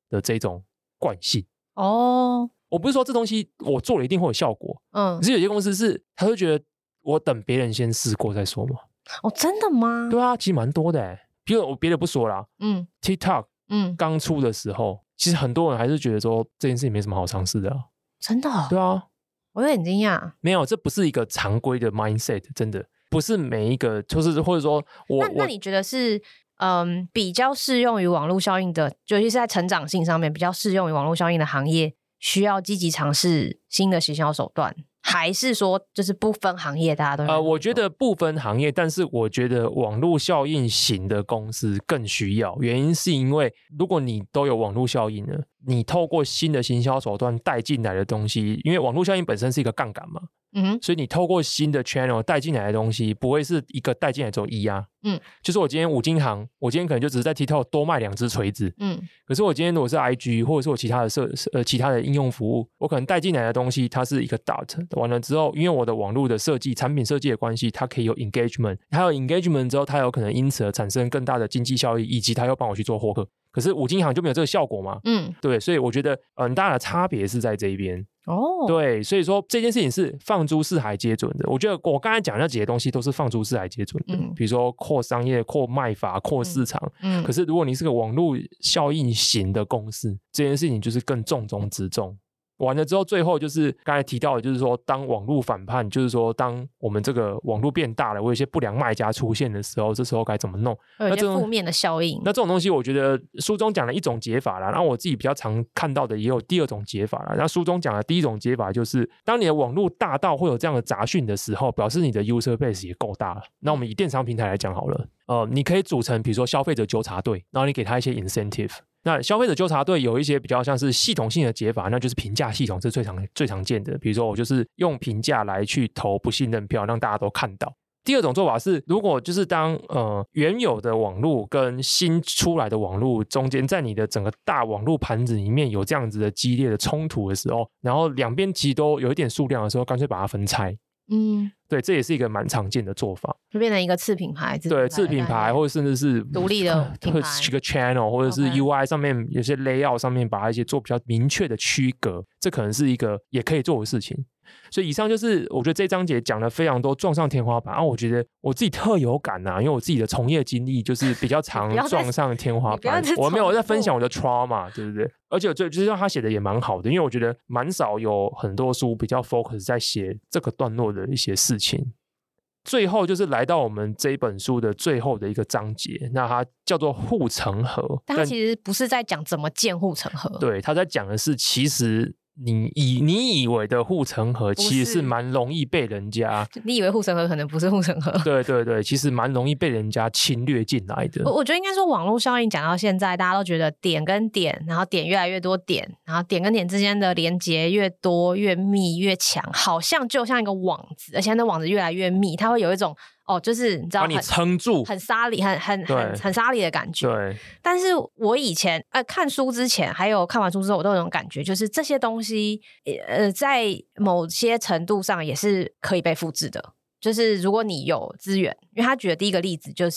Speaker 1: 的这种惯性。
Speaker 2: 哦，
Speaker 1: 我不是说这东西我做了一定会有效果，嗯，可是有些公司是他会觉得我等别人先试过再说嘛。
Speaker 2: 哦，真的吗？
Speaker 1: 对啊，其实蛮多的哎。比如我别的不说啦，嗯 ，TikTok， 嗯，刚出的时候，其实很多人还是觉得说这件事情没什么好尝试的啊。
Speaker 2: 真的？
Speaker 1: 对啊，
Speaker 2: 我有点惊讶。
Speaker 1: 没有，这不是一个常规的 mindset， 真的不是每一个，就是或者说我
Speaker 2: 那那你觉得是嗯比较适用于网络效应的，尤其是在成长性上面比较适用于网络效应的行业，需要积极尝试新的行销手段？还是说就是不分行业大家都呃，
Speaker 1: 我觉得不分行业，但是我觉得网络效应型的公司更需要，原因是因为如果你都有网络效应了，你透过新的行销手段带进来的东西，因为网络效应本身是一个杠杆嘛，嗯，所以你透过新的 channel 带进来的东西不会是一个带进来只有一啊，嗯，就是我今天五金行，我今天可能就只是在 TikTok 多卖两只锤子，嗯，可是我今天如果是 I G 或者是我其他的设呃其他的应用服务，我可能带进来的东西它是一个 dot， 完了之后因为我的网络的设计产品设计的关系，它可以有 engagement， 还有 engagement 之后它有可能因此而产生更大的经济效益，以及它又帮我去做获客，可是五金行就没有这个效果嘛，嗯，对，所以我觉得呃很大的差别是在这一边。哦，对，所以说这件事情是放诸四海皆准的。我觉得我刚才讲那几些东西都是放诸四海皆准的，嗯，比如说扩商业、扩卖法、扩市场。嗯，可是如果你是个网络效应型的公司，这件事情就是更重中之重。完了之后，最后就是刚才提到的，就是说，当网络反叛，就是说，当我们这个网络变大了，我有一些不良卖家出现的时候，这时候该怎么弄？
Speaker 2: 有一些负面的效应。
Speaker 1: 那这种东西，我觉得书中讲了一种解法啦，然后我自己比较常看到的也有第二种解法啦。那书中讲的第一种解法就是，当你的网络大到会有这样的杂讯的时候，表示你的 user base 也够大了。那我们以电商平台来讲好了，呃，你可以组成比如说消费者纠察队，然后你给他一些 incentive。那消费者纠察队有一些比较像是系统性的解法，那就是评价系统，这是最常最常见的。比如说我就是用评价来去投不信任票，让大家都看到。第二种做法是，如果就是当呃原有的网络跟新出来的网络中间，在你的整个大网络盘子里面有这样子的激烈的冲突的时候，然后两边其实都有一点数量的时候，干脆把它分拆。嗯，对，这也是一个蛮常见的做法，
Speaker 2: 就变成一个次品牌，
Speaker 1: 对，次品牌或者甚至是
Speaker 2: 独立的品牌，
Speaker 1: 一个 channel 或者是 U I 上面有些 layout 上面把它一些做比较明确的区隔，这可能是一个也可以做的事情。所以以上就是我觉得这章节讲了非常多撞上天花板，然后我觉得我自己特有感啊，因为我自己的从业经历就是比较常撞上天花板，我没有在分享我的 trauma， 对不对？而且最就是他写的也蛮好的，因为我觉得蛮少有很多书比较 focus 在写这个段落的一些事情。最后就是来到我们这一本书的最后的一个章节，那它叫做护城河，
Speaker 2: 但它其实不是在讲怎么建护城河，
Speaker 1: 对，他在讲的是其实你以你以为的护城河其实是蛮容易被人家，
Speaker 2: 你以为护城河可能不是护城河，
Speaker 1: 对对对，其实蛮容易被人家侵略进来的。
Speaker 2: 我我觉得应该说网络效应讲到现在，大家都觉得点跟点，然后点越来越多点，然后点跟点之间的连结越多越密越强，好像就像一个网子，而且那网子越来越密，它会有一种哦，就是你知道
Speaker 1: 把你撑住，
Speaker 2: 很沙里，很很很很沙里的感觉。
Speaker 1: 对，
Speaker 2: 但是我以前呃看书之前，还有看完书之后，我都有种感觉，就是这些东西呃在某些程度上也是可以被复制的。就是如果你有资源，因为他举的第一个例子就是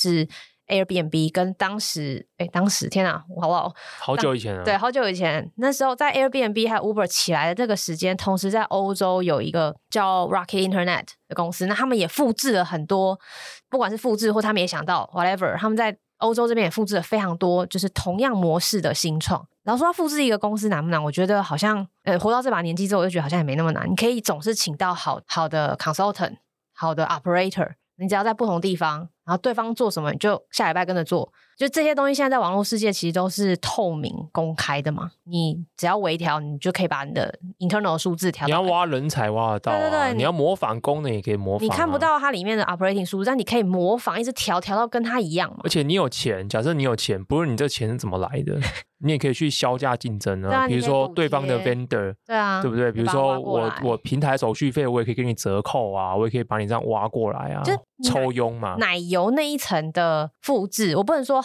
Speaker 2: Airbnb 跟当时哎当时天啊，好不好？
Speaker 1: 好久以前啊，
Speaker 2: 对，好久以前，那时候在 Airbnb 还有 Uber 起来的这个时间，同时在欧洲有一个叫 Rocket Internet 的公司，那他们也复制了很多，不管是复制或他们也想到 whatever， 他们在欧洲这边也复制了非常多，就是同样模式的新创。然后说要复制一个公司难不难？我觉得好像呃活到这把年纪之后，我就觉得好像也没那么难。你可以总是请到好好的 consultant， 好的 operator， 你只要在不同地方，然后对方做什么，你就下礼拜跟着做。就这些东西现在在网络世界其实都是透明公开的嘛，你只要微调，你就可以把你的 internal 数字调到。
Speaker 1: 你要挖人才挖得到、啊，对对对，你要模仿功能也可以模仿、啊。
Speaker 2: 你看不到它里面的 operating 数字，但你可以模仿，一直调调到跟它一样嘛。
Speaker 1: 而且你有钱，假设你有钱，不论你这钱是怎么来的，你也可以去销价竞争啊。啊比如说对方的 vendor， 对啊，对不对？比如说我我平台手续费，我也可以给你折扣啊，我也可以把你这样挖过来啊，抽佣嘛。
Speaker 2: 奶油那一层的复制，我不能说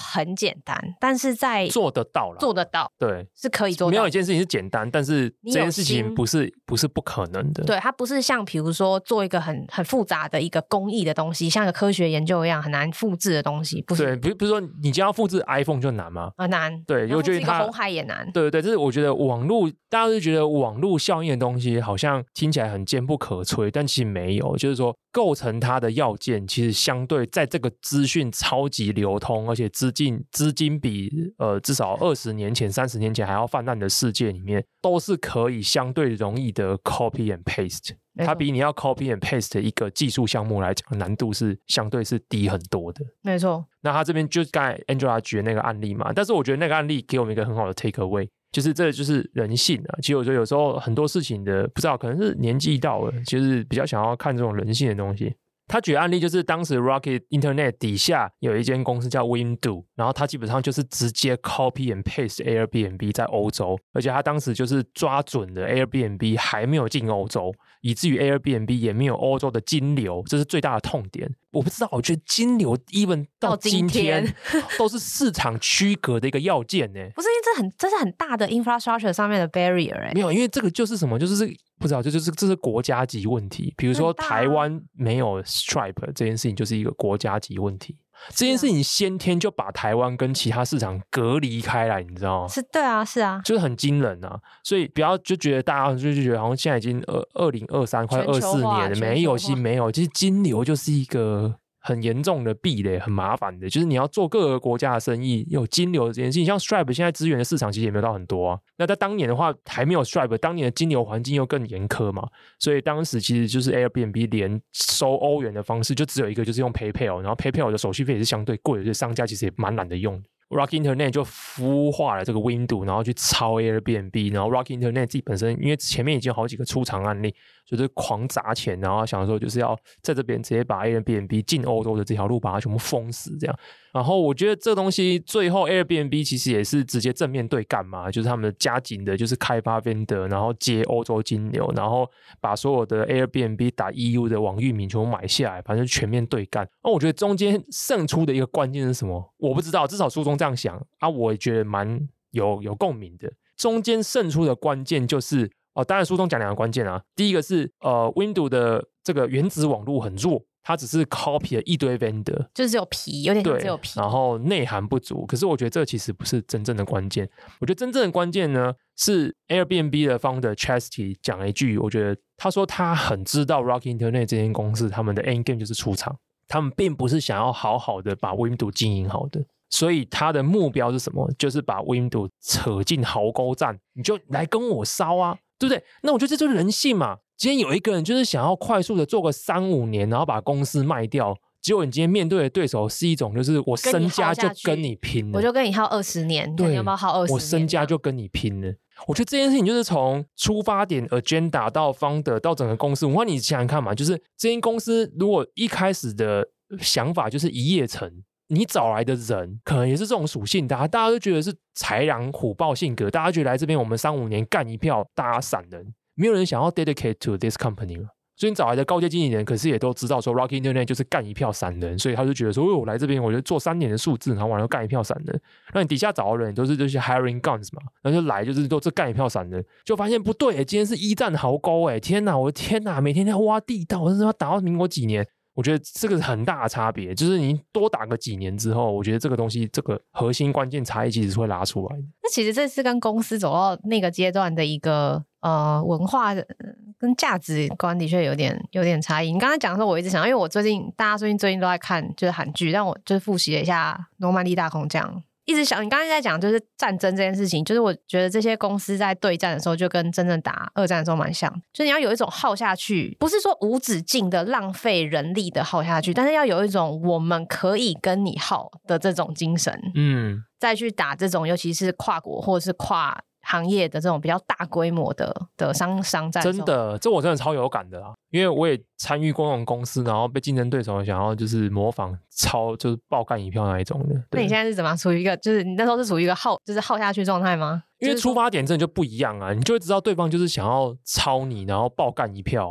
Speaker 2: 很简单，但是在
Speaker 1: 做得到了，
Speaker 2: 做得到，
Speaker 1: 对，
Speaker 2: 是可以做到。
Speaker 1: 没有一件事情是简单，但是这件事情不是不是不可能的。
Speaker 2: 对，它不是像比如说做一个很很复杂的一个工艺的东西，像一个科学研究一样很难复制的东西，不是？
Speaker 1: 对，不是不是说你今天要复制 iPhone 就难吗？
Speaker 2: 啊、呃，难。
Speaker 1: 对，我觉得它
Speaker 2: 红海也难。
Speaker 1: 对对，这是我觉得网络，大家都觉得网络效应的东西好像听起来很坚不可摧，但其实没有，就是说构成它的要件，其实相对在这个资讯超级流通，而且资金资金比呃至少二十年前、三十年前还要泛滥的世界里面，都是可以相对容易的 copy and paste。它比你要 copy and paste 一个技术项目来讲，难度是相对是低很多的。
Speaker 2: 没错。
Speaker 1: 那他这边就刚才 Angela 举的那个案例嘛，但是我觉得那个案例给我们一个很好的 take away， 就是这就是人性啊。其实我觉得有时候很多事情的不知道，可能是年纪到了，其实比较想要看这种人性的东西。他举的案例就是当时 Rocket Internet 底下有一间公司叫 Wimdu， 然后他基本上就是直接 copy and paste Airbnb 在欧洲，而且他当时就是抓准了 Airbnb 还没有进欧洲，以至于 Airbnb 也没有欧洲的金流，这是最大的痛点。我不知道，我觉得金流 even 到今天, 到今天都是市场区隔的一个要件呢。
Speaker 2: 不是，因为这很这是很大的 infrastructure 上面的 barrier 哎。
Speaker 1: 没有，因为这个就是什么，就是不知道，这就是这是国家级问题。比如说台湾没有 Stripe 这件事情，就是一个国家级问题。这件事情先天就把台湾跟其他市场隔离开来，你知道吗？
Speaker 2: 是，对啊，是啊，
Speaker 1: 就是很惊人啊！所以不要就觉得大家就觉得好像现在已经二二零二三快二四年了，没有，其实没有，其实金流就是一个很严重的壁垒，很麻烦的。就是你要做各个国家的生意，有金流的这件事情，像 Stripe 现在资源的市场其实也没有到很多啊。那在当年的话，还没有 Stripe， 当年的金流环境又更严苛嘛，所以当时其实就是 Airbnb 连收欧元的方式就只有一个，就是用 PayPal， 然后 PayPal 的手续费也是相对贵的，所以商家其实也蛮懒得用的。Rocket Internet 就孵化了这个 Wimdu， 然后去抄 Airbnb， 然后 Rocket Internet 自己本身因为前面已经有好几个出场案例，就是狂砸钱，然后想说就是要在这边直接把 Airbnb 进欧洲的这条路把它全部封死这样。然后我觉得这东西最后 Airbnb 其实也是直接正面对干嘛，就是他们加紧的就是开发 vendor， 然后接欧洲金流，然后把所有的 Airbnb 打 E U 的网域名全部买下来，反正全面对干。那我觉得中间胜出的一个关键是什么？我不知道，至少书中这样想啊，我也觉得蛮有有共鸣的。中间胜出的关键就是哦，当然书中讲两个关键啊，第一个是呃 Wimdu 的这个原子网络很弱。它只是 copy 了一堆 vendor，
Speaker 2: 就是只有皮，有点像只有皮，
Speaker 1: 然后内涵不足。可是我觉得这其实不是真正的关键。我觉得真正的关键呢，是 Airbnb 的 founder Chesty 讲了一句，我觉得他说他很知道 Rocket Internet 这间公司他们的 end game 就是出场，他们并不是想要好好的把 Wimdu 经营好的，所以他的目标是什么？就是把 Wimdu 扯进壕沟战，你就来跟我烧啊，对不对？那我觉得这就是人性嘛。今天有一个人就是想要快速的做个三五年，然后把公司卖掉，结果你今天面对的对手是一种就是我身家就跟你拼了，
Speaker 2: 我就跟你耗二十年，
Speaker 1: 对，
Speaker 2: 你要不要耗二十年？
Speaker 1: 我身家就跟你拼了。我觉得这件事情就是从出发点 agenda 到 founder 到整个公司，我让你想想看嘛，就是这间公司如果一开始的想法就是一夜成，你找来的人可能也是这种属性，大家大家都觉得是豺狼虎豹性格，大家觉得来这边我们三五年干一票，大家闪人。没有人想要 dedicate to this company 了，所以你找来的高阶经理人可是也都知道说 Rocket Internet 就是干一票散人，所以他就觉得说、哦、我来这边我就做三年的数字，然后完了干一票散人。那你底下找的人都是这些 hiring guns 嘛，然后就来就是都这干一票散人，就发现不对、欸、今天是一战壕沟哎、欸，天哪，我的天哪，每天在挖地道，我是要打到民国几年？我觉得这个是很大的差别，就是你多打个几年之后，我觉得这个东西这个核心关键差异其实是会拉出来的。
Speaker 2: 那其实这是跟公司走到那个阶段的一个呃文化跟价值观的确有点有点差异。你刚才讲的时候我一直想，因为我最近大家最近最近都在看就是韩剧，但我就是复习了一下诺曼底大空降，一直想你刚才在讲就是战争这件事情，就是我觉得这些公司在对战的时候就跟真正打二战的时候蛮像，就是你要有一种耗下去，不是说无止境的浪费人力的耗下去，但是要有一种我们可以跟你耗的这种精神，嗯，再去打这种尤其是跨国或者是跨行业的这种比较大规模的的商商战。
Speaker 1: 真的，这我真的超有感的啦，因为我也参与过那种公司，然后被竞争对手想要就是模仿超就是爆干一票那一种的。
Speaker 2: 那你现在是怎么样处于一个就是你那时候是处于一个耗就是耗下去状态吗？
Speaker 1: 因为出发点真的就不一样啊，你就会知道对方就是想要抄你然后爆干一票啊。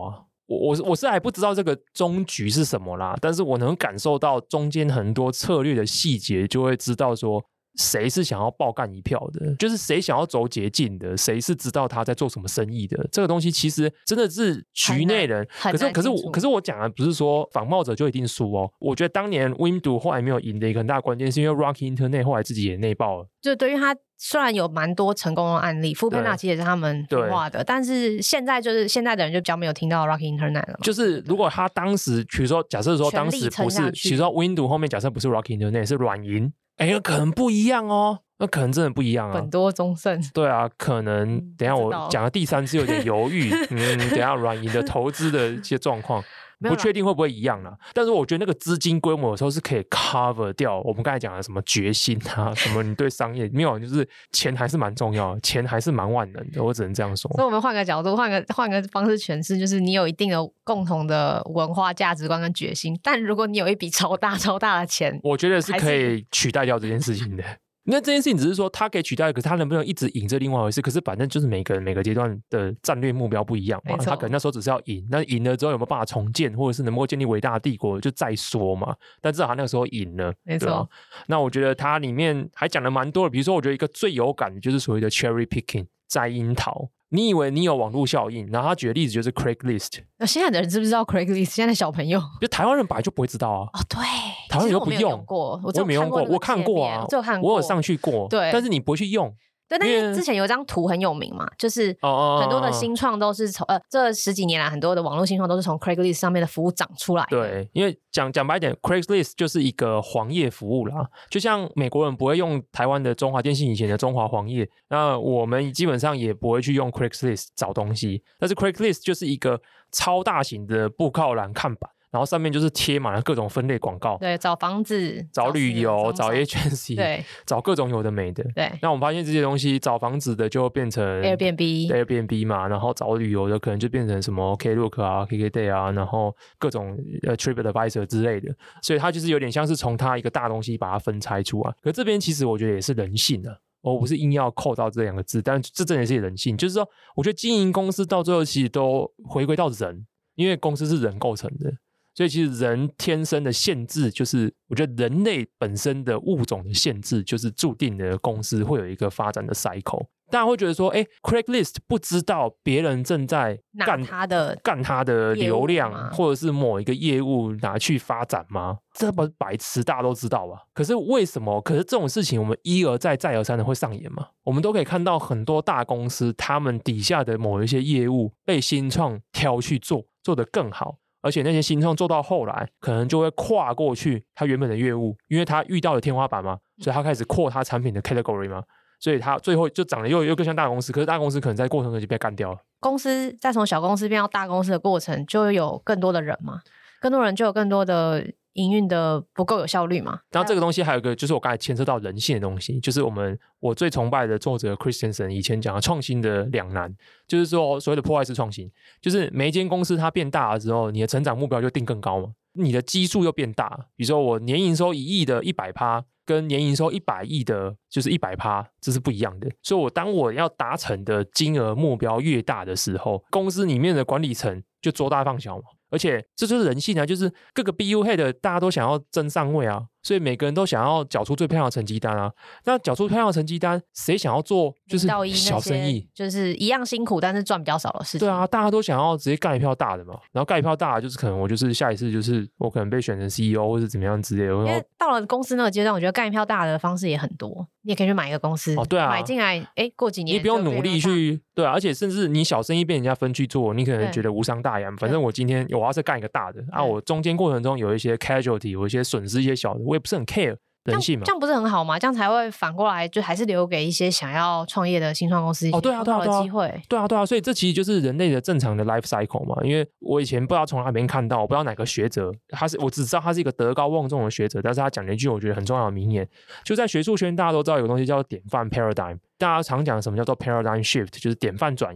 Speaker 1: 我我是还不知道这个终局是什么啦，但是我能感受到中间很多策略的细节，就会知道说谁是想要爆干一票的，就是谁想要走捷径的，谁是知道他在做什么生意的。这个东西其实真的是局内人，可是可是我可是我讲的不是说仿冒者就一定输哦。我觉得当年 Wimdu 后来没有赢的一个很大的关键，是因为 Rocky Internet 后来自己也内爆了。
Speaker 2: 就对于他虽然有蛮多成功的案例 Foodpanda 其实也是他们孵化的，但是现在就是现在的人就比较没有听到 Rocky Internet 了嘛。
Speaker 1: 就是如果他当时比如说假设说当时不是比如说 Wimdu 后面假设不是 Rocky Internet 是软银，哎，可能不一样哦，那可能真的不一样啊。
Speaker 2: 本多忠胜，
Speaker 1: 对啊，可能等一下我讲的第三次有点犹豫，嗯，等一下软银的投资的一些状况，不确定会不会一样啦。但是我觉得那个资金规模有时候是可以 cover 掉我们刚才讲的什么决心啊，什么你对商业没有，就是钱还是蛮重要的，钱还是蛮万能的，我只能这样说。
Speaker 2: 所以我们换个角度，换个换个方式诠释，就是你有一定的共同的文化价值观跟决心，但如果你有一笔超大超大的钱，
Speaker 1: 我觉得是可以取代掉这件事情的。那这件事情只是说他可以取代，可是他能不能一直赢这另外一回事。可是反正就是每个人每个阶段的战略目标不一样嘛，他可能那时候只是要赢，那赢了之后有没有办法重建，或者是能够建立伟大的帝国就再说嘛。但至少他那个时候赢了，
Speaker 2: 没错、啊。
Speaker 1: 那我觉得他里面还讲了蛮多的，比如说我觉得一个最有感的就是所谓的 cherry picking 摘樱桃。你以为你有网络效应，然后他举的例子就是 Craigslist。
Speaker 2: 那现在的人知不知道 Craigslist？ 现在的小朋友，
Speaker 1: 就台湾人本来就不会知道啊。
Speaker 2: 哦，对，
Speaker 1: 台湾人又不用。
Speaker 2: 我没有用过，我
Speaker 1: 也没用过，我看过啊，
Speaker 2: 我有看过，
Speaker 1: 我有上去过。
Speaker 2: 对，
Speaker 1: 但是你不会去用。
Speaker 2: 对，但是之前有一张图很有名嘛，就是很多的新创都是从、哦哦哦、呃这十几年来很多的网络新创都是从 Craigslist 上面的服务长出来的。
Speaker 1: 对，因为讲讲白一点 ，Craigslist 就是一个黄页服务啦，就像美国人不会用台湾的中华电信以前的中华黄页，那我们基本上也不会去用 Craigslist 找东西，但是 Craigslist 就是一个超大型的布告栏看板。然后上面就是贴满了各种分类广告，
Speaker 2: 对，找房子、
Speaker 1: 找旅游、找 agency，
Speaker 2: 对，
Speaker 1: 找各种有的没的。
Speaker 2: 对，
Speaker 1: 那我们发现这些东西，找房子的就变成
Speaker 2: Airbnb，
Speaker 1: Airbnb 嘛，然后找旅游的可能就变成什么 Klook 啊、K K Day 啊，然后各种呃 TripAdvisor 之类的。所以它就是有点像是从它一个大东西把它分拆出来。可这边其实我觉得也是人性啊。我不是硬要扣到这两个字，但这真的是人性，就是说，我觉得经营公司到最后其实都回归到人，因为公司是人构成的。所以其实人天生的限制，就是我觉得人类本身的物种的限制，就是注定的公司会有一个发展的 cycle。大家会觉得说，哎 ，Craigslist 不知道别人正在干
Speaker 2: 他的
Speaker 1: 干他的流量，或者是某一个业务拿去发展吗？这不是白痴，大家都知道吧？可是为什么？可是这种事情我们一而再再而三的会上演嘛？我们都可以看到很多大公司，他们底下的某一些业务被新创挑去做，做得更好。而且那些新创做到后来，可能就会跨过去他原本的业务，因为他遇到了天花板嘛，所以他开始扩他产品的 category 嘛，所以他最后就长得又又更像大公司。可是大公司可能在过程中就被干掉了。公
Speaker 2: 司在从小公司变到大公司的过程，就有更多的人嘛，更多人就有更多的营运的不够有效率嘛。
Speaker 1: 然后这个东西还有一个就是我刚才牵涉到人性的东西，就是我们我最崇拜的作者 Christensen 以前讲的创新的两难，就是说所谓的破坏式创新，就是每一间公司它变大了之后，你的成长目标就定更高嘛，你的基数又变大，比如说我年营收一亿的 百分之百 跟年营收一百亿的就是 百分之百， 这是不一样的。所以我当我要达成的金额目标越大的时候，公司里面的管理层就做大放小嘛。而且这就是人性啊，就是各个 B U head 大家都想要争上位啊，所以每个人都想要缴出最漂亮的成绩单啊。那缴出漂亮的成绩单，谁想要做就是小生意，
Speaker 2: 就是一样辛苦但是赚比较少的事情。
Speaker 1: 对啊，大家都想要直接干一票大的嘛。然后干一票大的就是可能我就是下一次就是我可能被选成 C E O 或是怎么样之类的。
Speaker 2: 因为到了公司那个阶段，我觉得干一票大的方式也很多。你也可以去买一个公司，
Speaker 1: 哦，对啊，
Speaker 2: 买进来，哎，过几年
Speaker 1: 你不用努力去，对啊，而且甚至你小生意被人家分去做，你可能觉得无伤大雅。反正我今天我要是干一个大的啊，我中间过程中有一些 casualty， 有一些损失，一些小的，我也不是很 care。人性嘛，
Speaker 2: 这样不是很好吗？这样才会反过来，就还是留给一些想要创业的新创公司
Speaker 1: 哦，对啊，对啊，
Speaker 2: 对啊，机会，
Speaker 1: 对啊，对啊，所以这其实就是人类的正常的 life cycle 嘛。因为我以前不知道从哪边看到，我不知道哪个学者，他是我只知道他是一个德高望重的学者，但是他讲了一句我觉得很重要的名言，就在学术圈大家都知道有个东西叫做典范 paradigm， 大家常讲什么叫做 paradigm shift， 就是典范转移。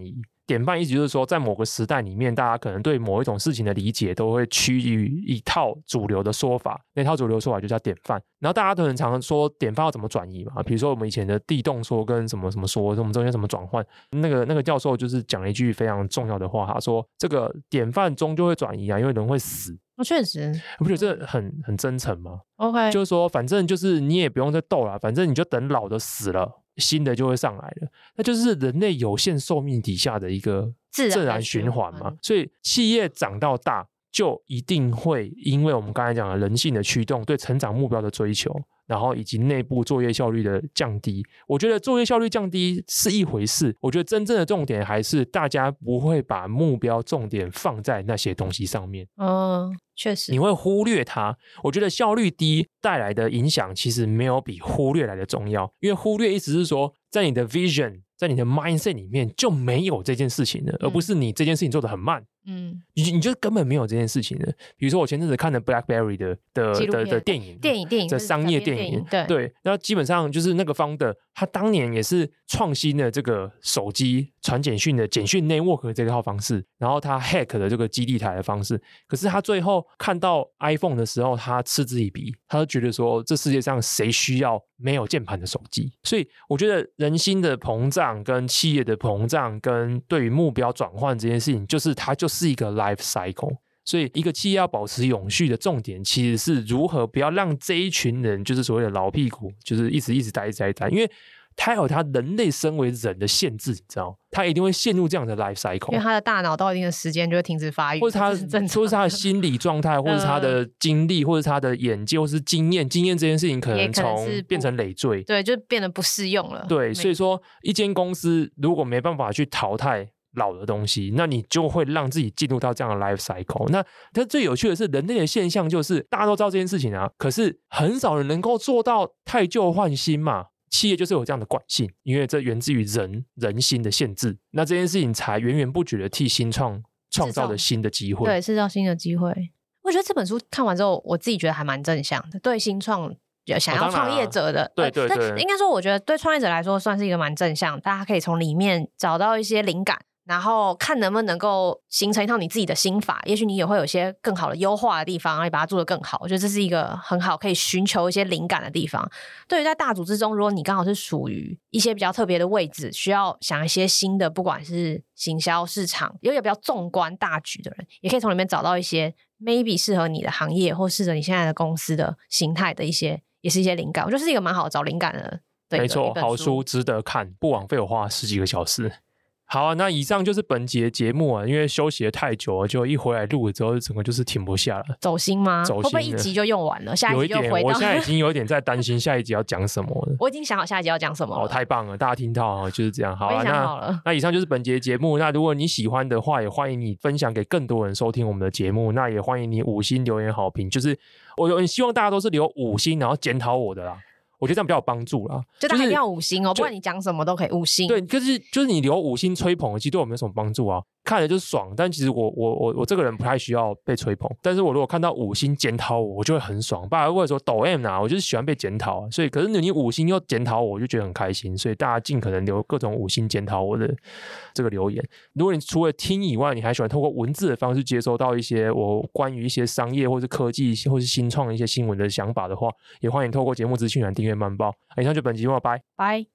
Speaker 1: 典范意思就是说，在某个时代里面，大家可能对某一种事情的理解都会趋于一套主流的说法，那套主流说法就叫典范。然后大家都很常说典范要怎么转移嘛，比如说我们以前的地动说跟什么什么说，我们中间怎么转换，那个那个教授就是讲了一句非常重要的话，他说这个典范终究会转移啊，因为人会死。
Speaker 2: 哦，确实，
Speaker 1: 你不觉得这很很真诚吗
Speaker 2: ？OK，
Speaker 1: 就是说，反正就是你也不用再斗了，反正你就等老的死了，新的就会上来了，那就是人类有限寿命底下的一个自然循环嘛。所以企业长到大，就一定会因为我们刚才讲的人性的驱动，对成长目标的追求，然后以及内部作业效率的降低。我觉得作业效率降低是一回事，我觉得真正的重点还是大家不会把目标重点放在那些东西上面。
Speaker 2: 嗯，确实，
Speaker 1: 你会忽略它。我觉得效率低带来的影响其实没有比忽略来的重要，因为忽略意思是说，在你的 vision， 在你的 mindset 里面就没有这件事情了，而不是你这件事情做得很慢。嗯，你你就根本没有这件事情的。比如说我前阵子看的 BlackBerry 的的的的电影，
Speaker 2: 电影电影
Speaker 1: 的商业电影，对对，那基本上就是那个 founder， 他当年也是创新了这个手机传简讯的简讯 network 这套方式，然后他 hack 的这个基地台的方式。可是他最后看到 iPhone 的时候，他嗤之以鼻，他就觉得说，这世界上谁需要没有键盘的手机？所以我觉得人心的膨胀跟企业的膨胀跟对于目标转换这件事情，就是它就是一个 life cycle。所以一个企业要保持永续的重点，其实是如何不要让这一群人就是所谓的老屁股，就是一直一直待一直待一直待，因为他有他人类身为人的限制，你知道，他一定会陷入这样的 life cycle，
Speaker 2: 因为他的大脑到一定的时间就会停止发育，
Speaker 1: 或者他，或者他的心理状态，或者他的经历，或者他的眼界，或是经验，经验这件事情可能从变成累赘，
Speaker 2: 对，就变得不适用了。
Speaker 1: 对，所以说一间公司如果没办法去淘汰老的东西，那你就会让自己进入到这样的 life cycle。那它最有趣的是，人类的现象就是大家都知道这件事情啊，可是很少人能够做到汰旧换新嘛。企业就是有这样的惯性，因为这源自于人人心的限制。那这件事情才源源不绝的替新创创造了新的机会，
Speaker 2: 对，制造新的机会。我觉得这本书看完之后，我自己觉得还蛮正向的，对新创想要创业者的，哦
Speaker 1: 啊、对对对，
Speaker 2: 应该说我觉得对创业者来说算是一个蛮正向，大家可以从里面找到一些灵感，然后看能不能够形成一套你自己的心法，也许你也会有一些更好的优化的地方，然后把它做得更好。我觉得这是一个很好可以寻求一些灵感的地方。对于在大组织中，如果你刚好是属于一些比较特别的位置，需要想一些新的，不管是行销市场，有点比较纵观大局的人，也可以从里面找到一些 maybe 适合你的行业或适合你现在的公司的形态的一些，也是一些灵感。我觉得是一个蛮好找灵感的。
Speaker 1: 没错，好书值得看，不枉费我花十几个小时。好啊，那以上就是本节节目啊，因为休息了太久了，就一回来录了之后，整个就是停不下了。
Speaker 2: 走心吗？
Speaker 1: 走心，
Speaker 2: 会不会一集就用完了？下一集就回到。
Speaker 1: 有一点，我现在已经有一点在担心下一集要讲什么了。
Speaker 2: 我已经想好下一集要讲什么了。
Speaker 1: 哦，太棒了，大家听到啊，就是这样。好啊，
Speaker 2: 我也想好了。
Speaker 1: 那那以上就是本节节目。那如果你喜欢的话，也欢迎你分享给更多人收听我们的节目。那也欢迎你五星留言好评，就是我很希望大家都是留五星，然后检讨我的啦。我觉得这样比较有帮助啦，
Speaker 2: 就大家一定要五星哦，不管你讲什么都可以五星。
Speaker 1: 对，可是就是你留五星吹捧，其实对我没有什么帮助啊。看了就是爽，但其实我我我我这个人不太需要被吹捧，但是我如果看到五星检讨我，我就会很爽。不然或者说抖 M 啊，我就是喜欢被检讨啊，所以可是你五星又检讨我，我就觉得很开心。所以大家尽可能留各种五星检讨我的这个留言。如果你除了听以外，你还喜欢透过文字的方式接收到一些我关于一些商业或是科技或是新创的一些新闻的想法的话，也欢迎透过节目资讯栏订阅慢报。以上就本集节目，拜
Speaker 2: 拜。